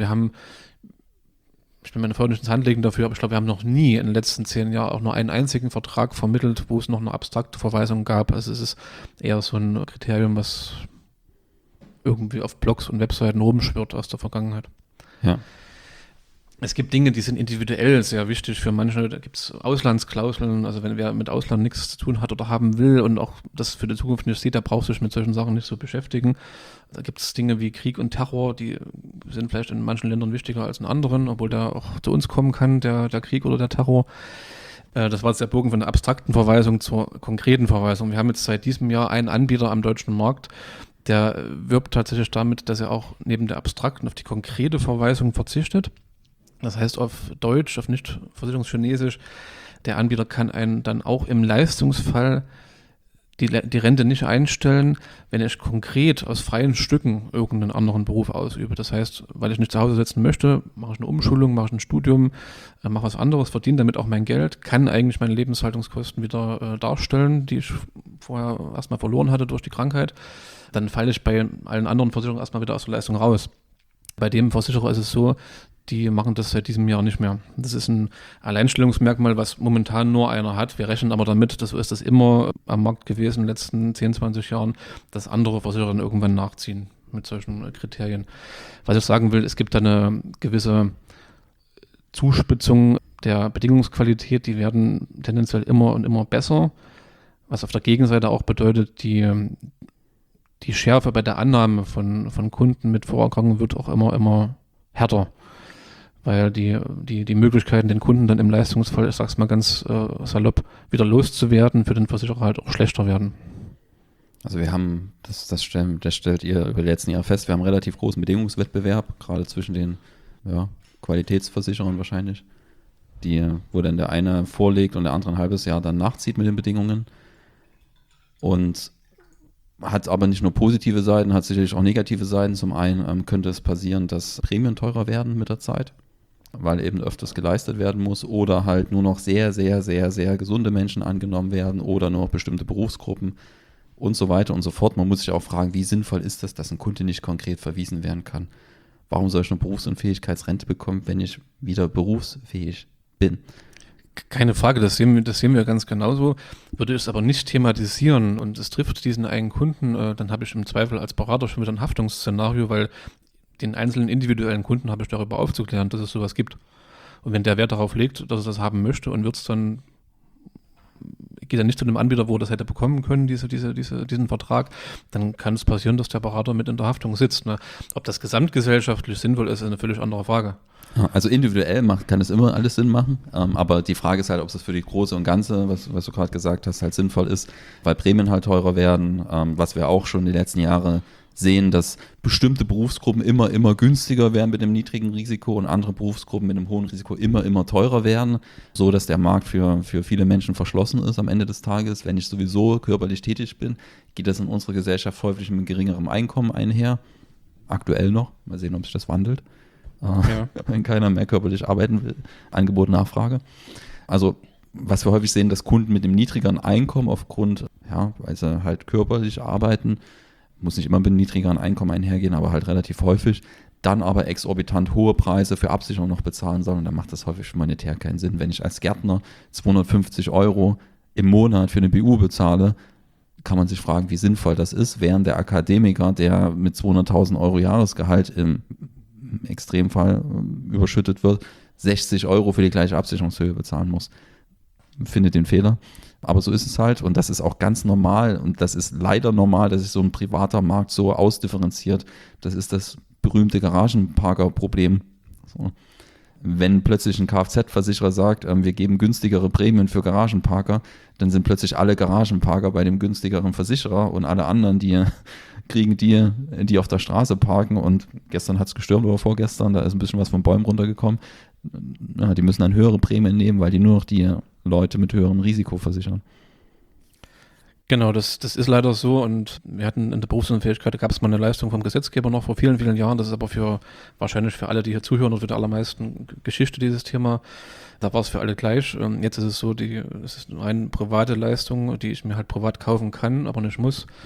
ich bin meine Frau nicht ins Handlegen dafür, aber ich glaube, wir haben noch nie in den letzten 10 Jahren auch nur einen einzigen Vertrag vermittelt, wo es noch eine abstrakte Verweisung gab. Also es ist eher so ein Kriterium, was irgendwie auf Blogs und Webseiten rumschwirrt aus der Vergangenheit. Ja. Es gibt Dinge, die sind individuell sehr wichtig für manche. Da gibt es Auslandsklauseln, also wenn wer mit Ausland nichts zu tun hat oder haben will und auch das für die Zukunft nicht sieht, der braucht sich mit solchen Sachen nicht so beschäftigen. Da gibt es Dinge wie Krieg und Terror, die sind vielleicht in manchen Ländern wichtiger als in anderen, obwohl der auch zu uns kommen kann, der Krieg oder der Terror. Das war jetzt der Bogen von der abstrakten Verweisung zur konkreten Verweisung. Wir haben jetzt seit diesem Jahr einen Anbieter am deutschen Markt, der wirbt tatsächlich damit, dass er auch neben der abstrakten auf die konkrete Verweisung verzichtet. Das heißt auf Deutsch, auf nicht Versicherungschinesisch, der Anbieter kann einen dann auch im Leistungsfall die Rente nicht einstellen, wenn ich konkret aus freien Stücken irgendeinen anderen Beruf ausübe. Das heißt, weil ich nicht zu Hause sitzen möchte, mache ich eine Umschulung, mache ich ein Studium, mache was anderes, verdiene damit auch mein Geld, kann eigentlich meine Lebenshaltungskosten wieder darstellen, die ich vorher erstmal verloren hatte durch die Krankheit. Dann falle ich bei allen anderen Versicherungen erstmal wieder aus der Leistung raus. Bei dem Versicherer ist es so, die machen das seit diesem Jahr nicht mehr. Das ist ein Alleinstellungsmerkmal, was momentan nur einer hat. Wir rechnen aber damit, so ist das immer am Markt gewesen in den letzten 10, 20 Jahren, dass andere Versicherer dann irgendwann nachziehen mit solchen Kriterien. Was ich sagen will, es gibt da eine gewisse Zuspitzung der Bedingungsqualität, die werden tendenziell immer und immer besser, was auf der Gegenseite auch bedeutet, die Schärfe bei der Annahme von Kunden mit Vorerkrankungen wird auch immer härter. Weil die Möglichkeiten, den Kunden dann im Leistungsfall, ich sag's mal ganz salopp, wieder loszuwerden, für den Versicherer halt auch schlechter werden. Also wir haben, das stellt ihr über die letzten Jahre fest, wir haben einen relativ großen Bedingungswettbewerb, gerade zwischen den Qualitätsversicherern wahrscheinlich, wo dann der eine vorlegt und der andere ein halbes Jahr dann nachzieht mit den Bedingungen. Und hat aber nicht nur positive Seiten, hat sicherlich auch negative Seiten. Zum einen könnte es passieren, dass Prämien teurer werden mit der Zeit, weil eben öfters geleistet werden muss oder halt nur noch sehr, sehr, sehr, sehr gesunde Menschen angenommen werden oder nur noch bestimmte Berufsgruppen und so weiter und so fort. Man muss sich auch fragen, wie sinnvoll ist das, dass ein Kunde nicht konkret verwiesen werden kann? Warum soll ich eine Berufsunfähigkeitsrente bekommen, wenn ich wieder berufsfähig bin? Keine Frage, das sehen wir ganz genauso. Würde ich es aber nicht thematisieren und es trifft diesen einen Kunden, dann habe ich im Zweifel als Berater schon wieder ein Haftungsszenario, weil den einzelnen individuellen Kunden habe ich darüber aufzuklären, dass es sowas gibt. Und wenn der Wert darauf legt, dass er das haben möchte und geht er nicht zu einem Anbieter, wo er das hätte bekommen können, diesen Vertrag, dann kann es passieren, dass der Berater mit in der Haftung sitzt. Ne? Ob das gesamtgesellschaftlich sinnvoll ist eine völlig andere Frage. Also individuell kann es immer alles Sinn machen, aber die Frage ist halt, ob es für die Große und Ganze, was du gerade gesagt hast, halt sinnvoll ist, weil Prämien halt teurer werden, was wir auch schon die letzten Jahre sehen, dass bestimmte Berufsgruppen immer günstiger werden mit einem niedrigen Risiko und andere Berufsgruppen mit einem hohen Risiko immer teurer werden, so dass der Markt für viele Menschen verschlossen ist am Ende des Tages. Wenn ich sowieso körperlich tätig bin, geht das in unserer Gesellschaft häufig mit geringerem Einkommen einher. Aktuell noch, mal sehen, ob sich das wandelt. Ja. Wenn keiner mehr körperlich arbeiten will, Angebot, Nachfrage. Also was wir häufig sehen, dass Kunden mit einem niedrigeren Einkommen aufgrund, weil sie halt körperlich arbeiten, muss nicht immer mit einem niedrigeren Einkommen einhergehen, aber halt relativ häufig, dann aber exorbitant hohe Preise für Absicherung noch bezahlen sollen. Und dann macht das häufig monetär keinen Sinn. Wenn ich als Gärtner 250 € im Monat für eine BU bezahle, kann man sich fragen, wie sinnvoll das ist, während der Akademiker, der mit 200.000 € Jahresgehalt im Extremfall überschüttet wird, 60 € für die gleiche Absicherungshöhe bezahlen muss. Findet den Fehler. Aber so ist es halt und das ist auch ganz normal und das ist leider normal, dass sich so ein privater Markt so ausdifferenziert. Das ist das berühmte Garagenparker-Problem. So. Wenn plötzlich ein Kfz-Versicherer sagt, wir geben günstigere Prämien für Garagenparker, dann sind plötzlich alle Garagenparker bei dem günstigeren Versicherer und alle anderen, die kriegen die auf der Straße parken und gestern hat es gestürmt oder vorgestern, da ist ein bisschen was von Bäumen runtergekommen. Die müssen dann höhere Prämien nehmen, weil die nur noch die Leute mit höherem Risiko versichern. Genau, das ist leider so und wir hatten in der Berufsunfähigkeit, da gab es mal eine Leistung vom Gesetzgeber noch vor vielen, vielen Jahren, das ist aber wahrscheinlich für alle, die hier zuhören und für die allermeisten Geschichte dieses Thema, da war es für alle gleich. Jetzt ist es so, es ist eine rein private Leistung, die ich mir halt privat kaufen kann, aber nicht muss.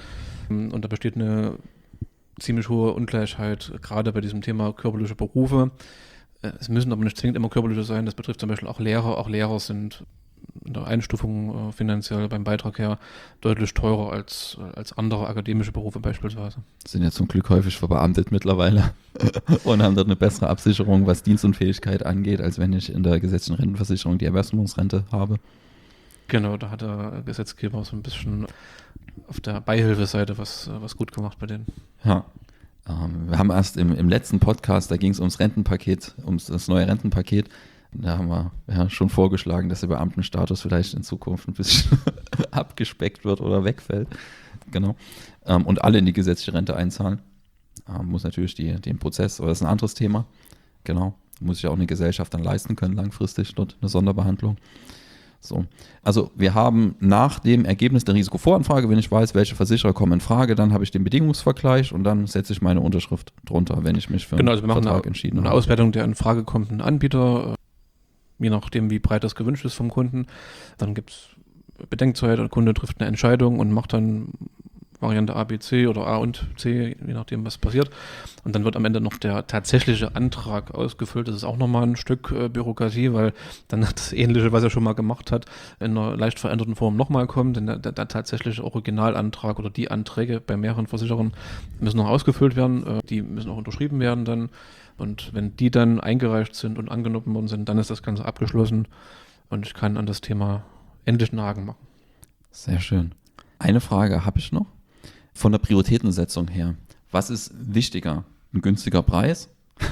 Und da besteht eine ziemlich hohe Ungleichheit, gerade bei diesem Thema körperliche Berufe. Es müssen aber nicht zwingend immer körperliche sein. Das betrifft zum Beispiel auch Lehrer. Auch Lehrer sind in der Einstufung finanziell beim Beitrag her deutlich teurer als andere akademische Berufe beispielsweise. Sind ja zum Glück häufig verbeamtet mittlerweile und haben dort eine bessere Absicherung, was Dienstunfähigkeit angeht, als wenn ich in der gesetzlichen Rentenversicherung die Erwerbsminderungsrente habe. Genau, da hat der Gesetzgeber so ein bisschen auf der Beihilfeseite was gut gemacht bei denen. Ja. Wir haben erst im letzten Podcast, da ging es ums Rentenpaket, das neue Rentenpaket. Da haben wir ja schon vorgeschlagen, dass der Beamtenstatus vielleicht in Zukunft ein bisschen abgespeckt wird oder wegfällt. Genau. Und alle in die gesetzliche Rente einzahlen. Muss natürlich den Prozess, aber das ist ein anderes Thema. Genau. Muss sich auch eine Gesellschaft dann leisten können, langfristig dort eine Sonderbehandlung. So. Also wir haben nach dem Ergebnis der Risikovoranfrage, wenn ich weiß, welche Versicherer kommen in Frage, dann habe ich den Bedingungsvergleich und dann setze ich meine Unterschrift drunter, wenn ich mich für einen Vertrag entschieden habe. Eine Auswertung der in Frage kommenden Anbieter, je nachdem, wie breit das gewünscht ist vom Kunden. Dann gibt es Bedenkzeit, der Kunde trifft eine Entscheidung und macht dann Variante A, B, C oder A und C, je nachdem, was passiert. Und dann wird am Ende noch der tatsächliche Antrag ausgefüllt. Das ist auch nochmal ein Stück Bürokratie, weil dann das Ähnliche, was er schon mal gemacht hat, in einer leicht veränderten Form nochmal kommt. Denn der tatsächliche Originalantrag oder die Anträge bei mehreren Versicherern müssen noch ausgefüllt werden. Die müssen auch unterschrieben werden dann. Und wenn die dann eingereicht sind und angenommen worden sind, dann ist das Ganze abgeschlossen und ich kann an das Thema endlich einen Haken machen. Sehr schön. Eine Frage habe ich noch. Von der Prioritätensetzung her, was ist wichtiger? Ein günstiger Preis?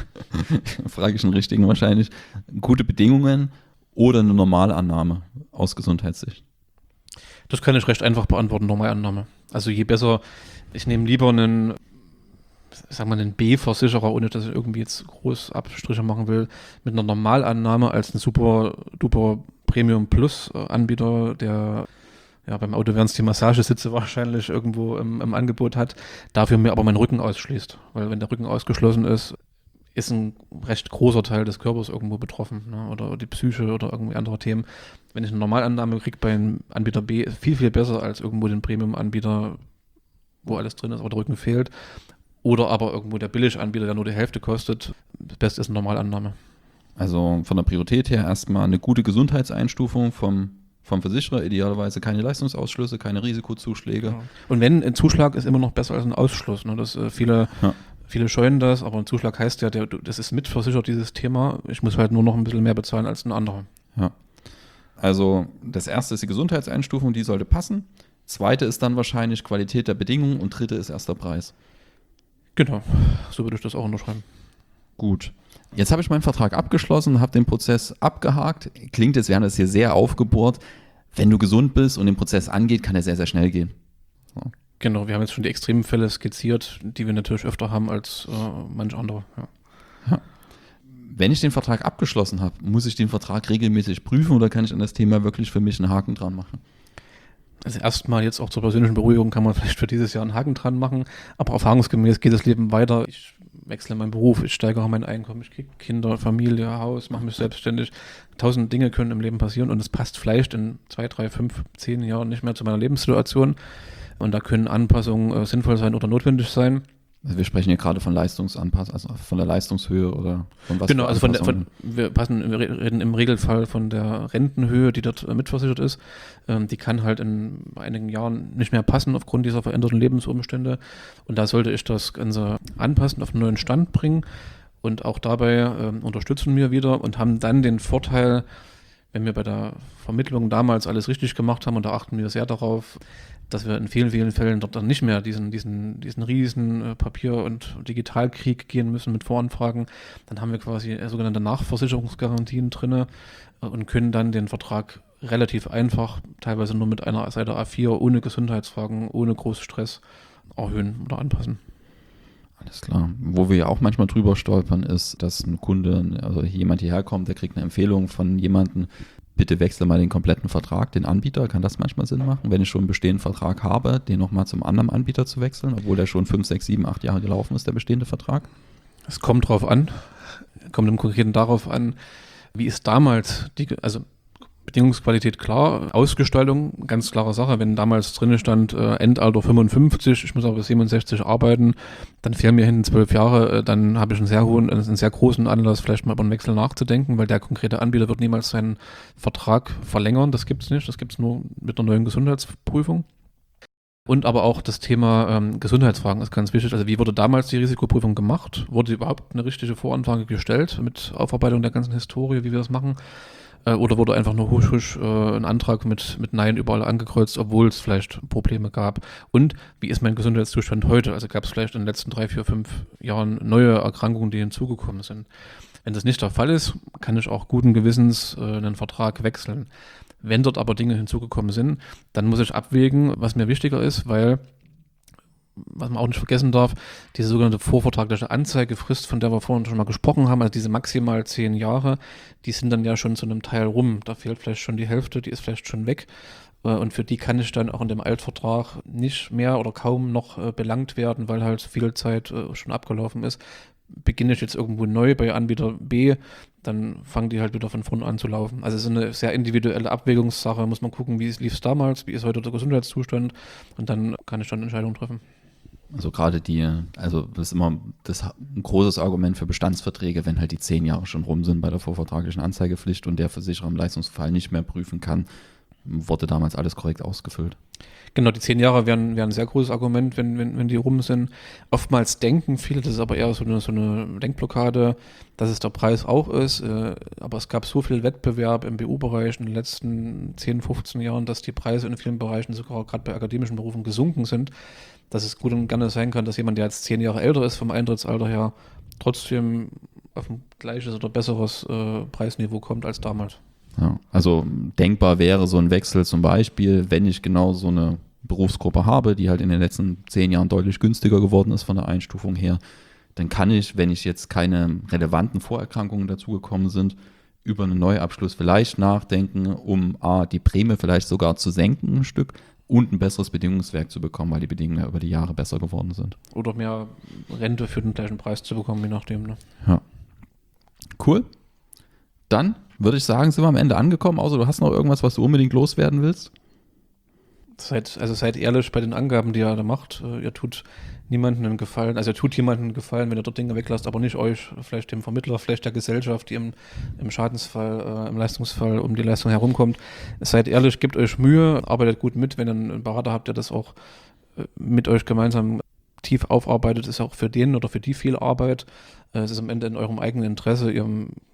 Frage ich den richtigen wahrscheinlich. Gute Bedingungen oder eine Normalannahme aus Gesundheitssicht? Das kann ich recht einfach beantworten, Normalannahme. Also je besser, ich nehme lieber einen B-Versicherer, ohne dass ich irgendwie jetzt groß Abstriche machen will, mit einer Normalannahme als einen super Premium Plus Anbieter, der beim Auto wären es die Massagesitze wahrscheinlich irgendwo im Angebot hat, dafür mir aber meinen Rücken ausschließt. Weil wenn der Rücken ausgeschlossen ist ein recht großer Teil des Körpers irgendwo betroffen, ne? Oder die Psyche oder irgendwie andere Themen. Wenn ich eine Normalannahme kriege bei einem Anbieter B, ist viel, viel besser als irgendwo den Premium-Anbieter, wo alles drin ist, aber der Rücken fehlt. Oder aber irgendwo der Billiganbieter, der nur die Hälfte kostet. Das Beste ist eine Normalannahme. Also von der Priorität her erstmal eine gute Gesundheitseinstufung vom Versicherer, idealerweise keine Leistungsausschlüsse, keine Risikozuschläge. Ja. Und wenn ein Zuschlag ist immer noch besser als ein Ausschluss. Ne? Viele scheuen das, aber ein Zuschlag heißt ja, das ist mitversichert, dieses Thema. Ich muss halt nur noch ein bisschen mehr bezahlen als ein anderer. Ja. Also das erste ist die Gesundheitseinstufung, die sollte passen. Zweite ist dann wahrscheinlich Qualität der Bedingungen und dritte ist erst der Preis. Genau, so würde ich das auch unterschreiben. Gut. Jetzt habe ich meinen Vertrag abgeschlossen, habe den Prozess abgehakt. Klingt jetzt, wir haben das hier sehr aufgebohrt. Wenn du gesund bist und den Prozess angeht, kann er sehr, sehr schnell gehen. So. Genau, wir haben jetzt schon die extremen Fälle skizziert, die wir natürlich öfter haben als manch andere. Ja. Wenn ich den Vertrag abgeschlossen habe, muss ich den Vertrag regelmäßig prüfen oder kann ich an das Thema wirklich für mich einen Haken dran machen? Also erstmal jetzt auch zur persönlichen Beruhigung kann man vielleicht für dieses Jahr einen Haken dran machen, aber erfahrungsgemäß geht das Leben weiter. Ich wechsle meinen Beruf, ich steigere mein Einkommen, ich kriege Kinder, Familie, Haus, mache mich selbstständig. 1000 Dinge können im Leben passieren und es passt vielleicht in 2, 3, 5, 10 Jahren nicht mehr zu meiner Lebenssituation. Und da können Anpassungen sinnvoll sein oder notwendig sein. Also wir sprechen hier gerade von Leistungsanpassung, also von der Leistungshöhe oder von was? Genau, also wir reden im Regelfall von der Rentenhöhe, die dort mitversichert ist. Die kann halt in einigen Jahren nicht mehr passen aufgrund dieser veränderten Lebensumstände. Und da sollte ich das Ganze anpassen, auf einen neuen Stand bringen. Und auch dabei unterstützen wir wieder und haben dann den Vorteil, wenn wir bei der Vermittlung damals alles richtig gemacht haben, und da achten wir sehr darauf, dass wir in vielen, vielen Fällen dort dann nicht mehr diesen riesen Papier- und Digitalkrieg gehen müssen mit Voranfragen. Dann haben wir quasi sogenannte Nachversicherungsgarantien drin und können dann den Vertrag relativ einfach, teilweise nur mit einer Seite A4, ohne Gesundheitsfragen, ohne großen Stress erhöhen oder anpassen. Alles klar. Wo wir ja auch manchmal drüber stolpern, ist, dass ein Kunde, also jemand hierher kommt, der kriegt eine Empfehlung von jemandem, bitte wechsle mal den kompletten Vertrag, den Anbieter. Kann das manchmal Sinn machen, wenn ich schon einen bestehenden Vertrag habe, den nochmal zum anderen Anbieter zu wechseln, obwohl der schon 5, 6, 7, 8 Jahre gelaufen ist, der bestehende Vertrag? Es kommt im Konkreten darauf an, wie ist damals, also Bedingungsqualität klar, Ausgestaltung, ganz klare Sache. Wenn damals drin stand, Endalter 55, ich muss aber bis 67 arbeiten, dann fehlen mir hinten 12 Jahre, dann habe ich einen sehr großen Anlass, vielleicht mal über einen Wechsel nachzudenken, weil der konkrete Anbieter wird niemals seinen Vertrag verlängern, das gibt es nicht, das gibt es nur mit einer neuen Gesundheitsprüfung. Und aber auch das Thema Gesundheitsfragen ist ganz wichtig. Also wie wurde damals die Risikoprüfung gemacht? Wurde überhaupt eine richtige Voranfrage gestellt mit Aufarbeitung der ganzen Historie, wie wir das machen? Oder wurde einfach nur husch ein Antrag mit Nein überall angekreuzt, obwohl es vielleicht Probleme gab? Und wie ist mein Gesundheitszustand heute? Also gab es vielleicht in den letzten 3, 4, 5 Jahren neue Erkrankungen, die hinzugekommen sind? Wenn das nicht der Fall ist, kann ich auch guten Gewissens einen Vertrag wechseln. Wenn dort aber Dinge hinzugekommen sind, dann muss ich abwägen, was mir wichtiger ist, weil, was man auch nicht vergessen darf, diese sogenannte vorvertragliche Anzeigefrist, von der wir vorhin schon mal gesprochen haben, also diese maximal 10 Jahre, die sind dann ja schon zu einem Teil rum. Da fehlt vielleicht schon die Hälfte, die ist vielleicht schon weg. Und für die kann ich dann auch in dem Altvertrag nicht mehr oder kaum noch belangt werden, weil halt viel Zeit schon abgelaufen ist. Beginne ich jetzt irgendwo neu bei Anbieter B, dann fangen die halt wieder von vorne an zu laufen. Also es ist eine sehr individuelle Abwägungssache, muss man gucken, wie lief es damals, wie ist heute der Gesundheitszustand und dann kann ich dann Entscheidungen treffen. Also gerade das ist immer ein großes Argument für Bestandsverträge, wenn halt die 10 Jahre schon rum sind bei der vorvertraglichen Anzeigepflicht und der Versicherer im Leistungsfall nicht mehr prüfen kann, wurde damals alles korrekt ausgefüllt. Genau, die 10 Jahre wären ein sehr großes Argument, wenn die rum sind. Oftmals denken viele, das ist aber eher so eine Denkblockade, dass es der Preis auch ist. Aber es gab so viel Wettbewerb im BU-Bereich in den letzten 10, 15 Jahren, dass die Preise in vielen Bereichen sogar gerade bei akademischen Berufen gesunken sind, dass es gut und gerne sein kann, dass jemand, der jetzt 10 Jahre älter ist vom Eintrittsalter her, trotzdem auf ein gleiches oder besseres Preisniveau kommt als damals. Ja, also denkbar wäre so ein Wechsel zum Beispiel, wenn ich genau so eine Berufsgruppe habe, die halt in den letzten 10 Jahren deutlich günstiger geworden ist von der Einstufung her, dann kann ich, wenn ich jetzt keine relevanten Vorerkrankungen dazugekommen sind, über einen Neuabschluss vielleicht nachdenken, um die Prämie vielleicht sogar zu senken ein Stück und ein besseres Bedingungswerk zu bekommen, weil die Bedingungen ja über die Jahre besser geworden sind. Oder mehr Rente für den gleichen Preis zu bekommen, je nachdem. Ne? Ja. Cool. Dann würde ich sagen, sind wir am Ende angekommen, außer du hast noch irgendwas, was du unbedingt loswerden willst? Seid ehrlich bei den Angaben, die ihr da macht. Ihr tut niemandem einen Gefallen, also ihr tut jemandem einen Gefallen, wenn ihr dort Dinge weglasst, aber nicht euch, vielleicht dem Vermittler, vielleicht der Gesellschaft, die im Schadensfall, im Leistungsfall um die Leistung herumkommt. Seid ehrlich, gebt euch Mühe, arbeitet gut mit, wenn ihr einen Berater habt, der das auch mit euch gemeinsam tief aufarbeitet, ist auch für den oder für die viel Arbeit. Es ist am Ende in eurem eigenen Interesse. Ihr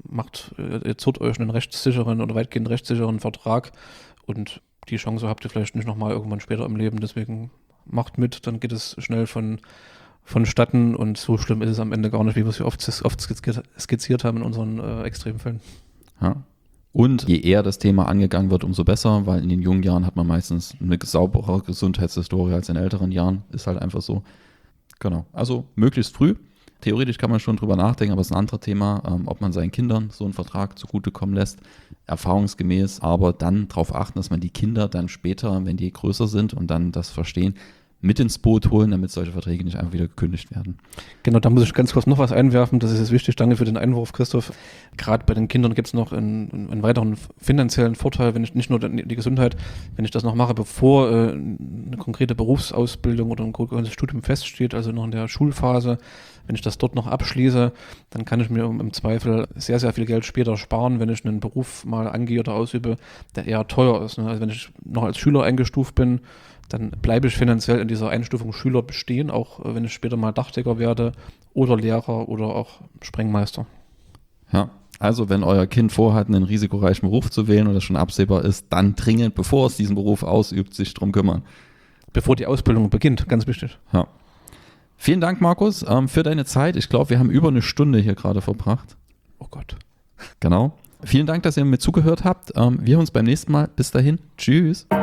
zurrt euch einen rechtssicheren oder weitgehend rechtssicheren Vertrag und die Chance habt ihr vielleicht nicht nochmal irgendwann später im Leben. Deswegen macht mit, dann geht es schnell vonstatten und so schlimm ist es am Ende gar nicht, wie wir es hier oft skizziert haben in unseren Extremfällen. Ja. Und je eher das Thema angegangen wird, umso besser, weil in den jungen Jahren hat man meistens eine saubere Gesundheitshistorie als in älteren Jahren. Ist halt einfach so. Genau, also möglichst früh. Theoretisch kann man schon drüber nachdenken, aber es ist ein anderes Thema, ob man seinen Kindern so einen Vertrag zugutekommen lässt, erfahrungsgemäß, aber dann darauf achten, dass man die Kinder dann später, wenn die größer sind und dann das verstehen, mit ins Boot holen, damit solche Verträge nicht einfach wieder gekündigt werden. Genau, da muss ich ganz kurz noch was einwerfen, das ist jetzt wichtig, danke für den Einwurf, Christoph. Gerade bei den Kindern gibt es noch einen weiteren finanziellen Vorteil, wenn ich nicht nur die Gesundheit, wenn ich das noch mache, bevor eine konkrete Berufsausbildung oder ein konkretes Studium feststeht, also noch in der Schulphase, wenn ich das dort noch abschließe, dann kann ich mir im Zweifel sehr, sehr viel Geld später sparen, wenn ich einen Beruf mal angehe oder ausübe, der eher teuer ist. Ne? Also wenn ich noch als Schüler eingestuft bin, dann bleibe ich finanziell in dieser Einstufung Schüler bestehen, auch wenn ich später mal Dachdecker werde oder Lehrer oder auch Sprengmeister. Ja, also wenn euer Kind vorhat, einen risikoreichen Beruf zu wählen und das schon absehbar ist, dann dringend, bevor es diesen Beruf ausübt, sich drum kümmern. Bevor die Ausbildung beginnt, ganz wichtig. Ja. Vielen Dank, Markus, für deine Zeit. Ich glaube, wir haben über eine Stunde hier gerade verbracht. Oh Gott. Genau. Vielen Dank, dass ihr mir zugehört habt. Wir hören uns beim nächsten Mal. Bis dahin. Tschüss.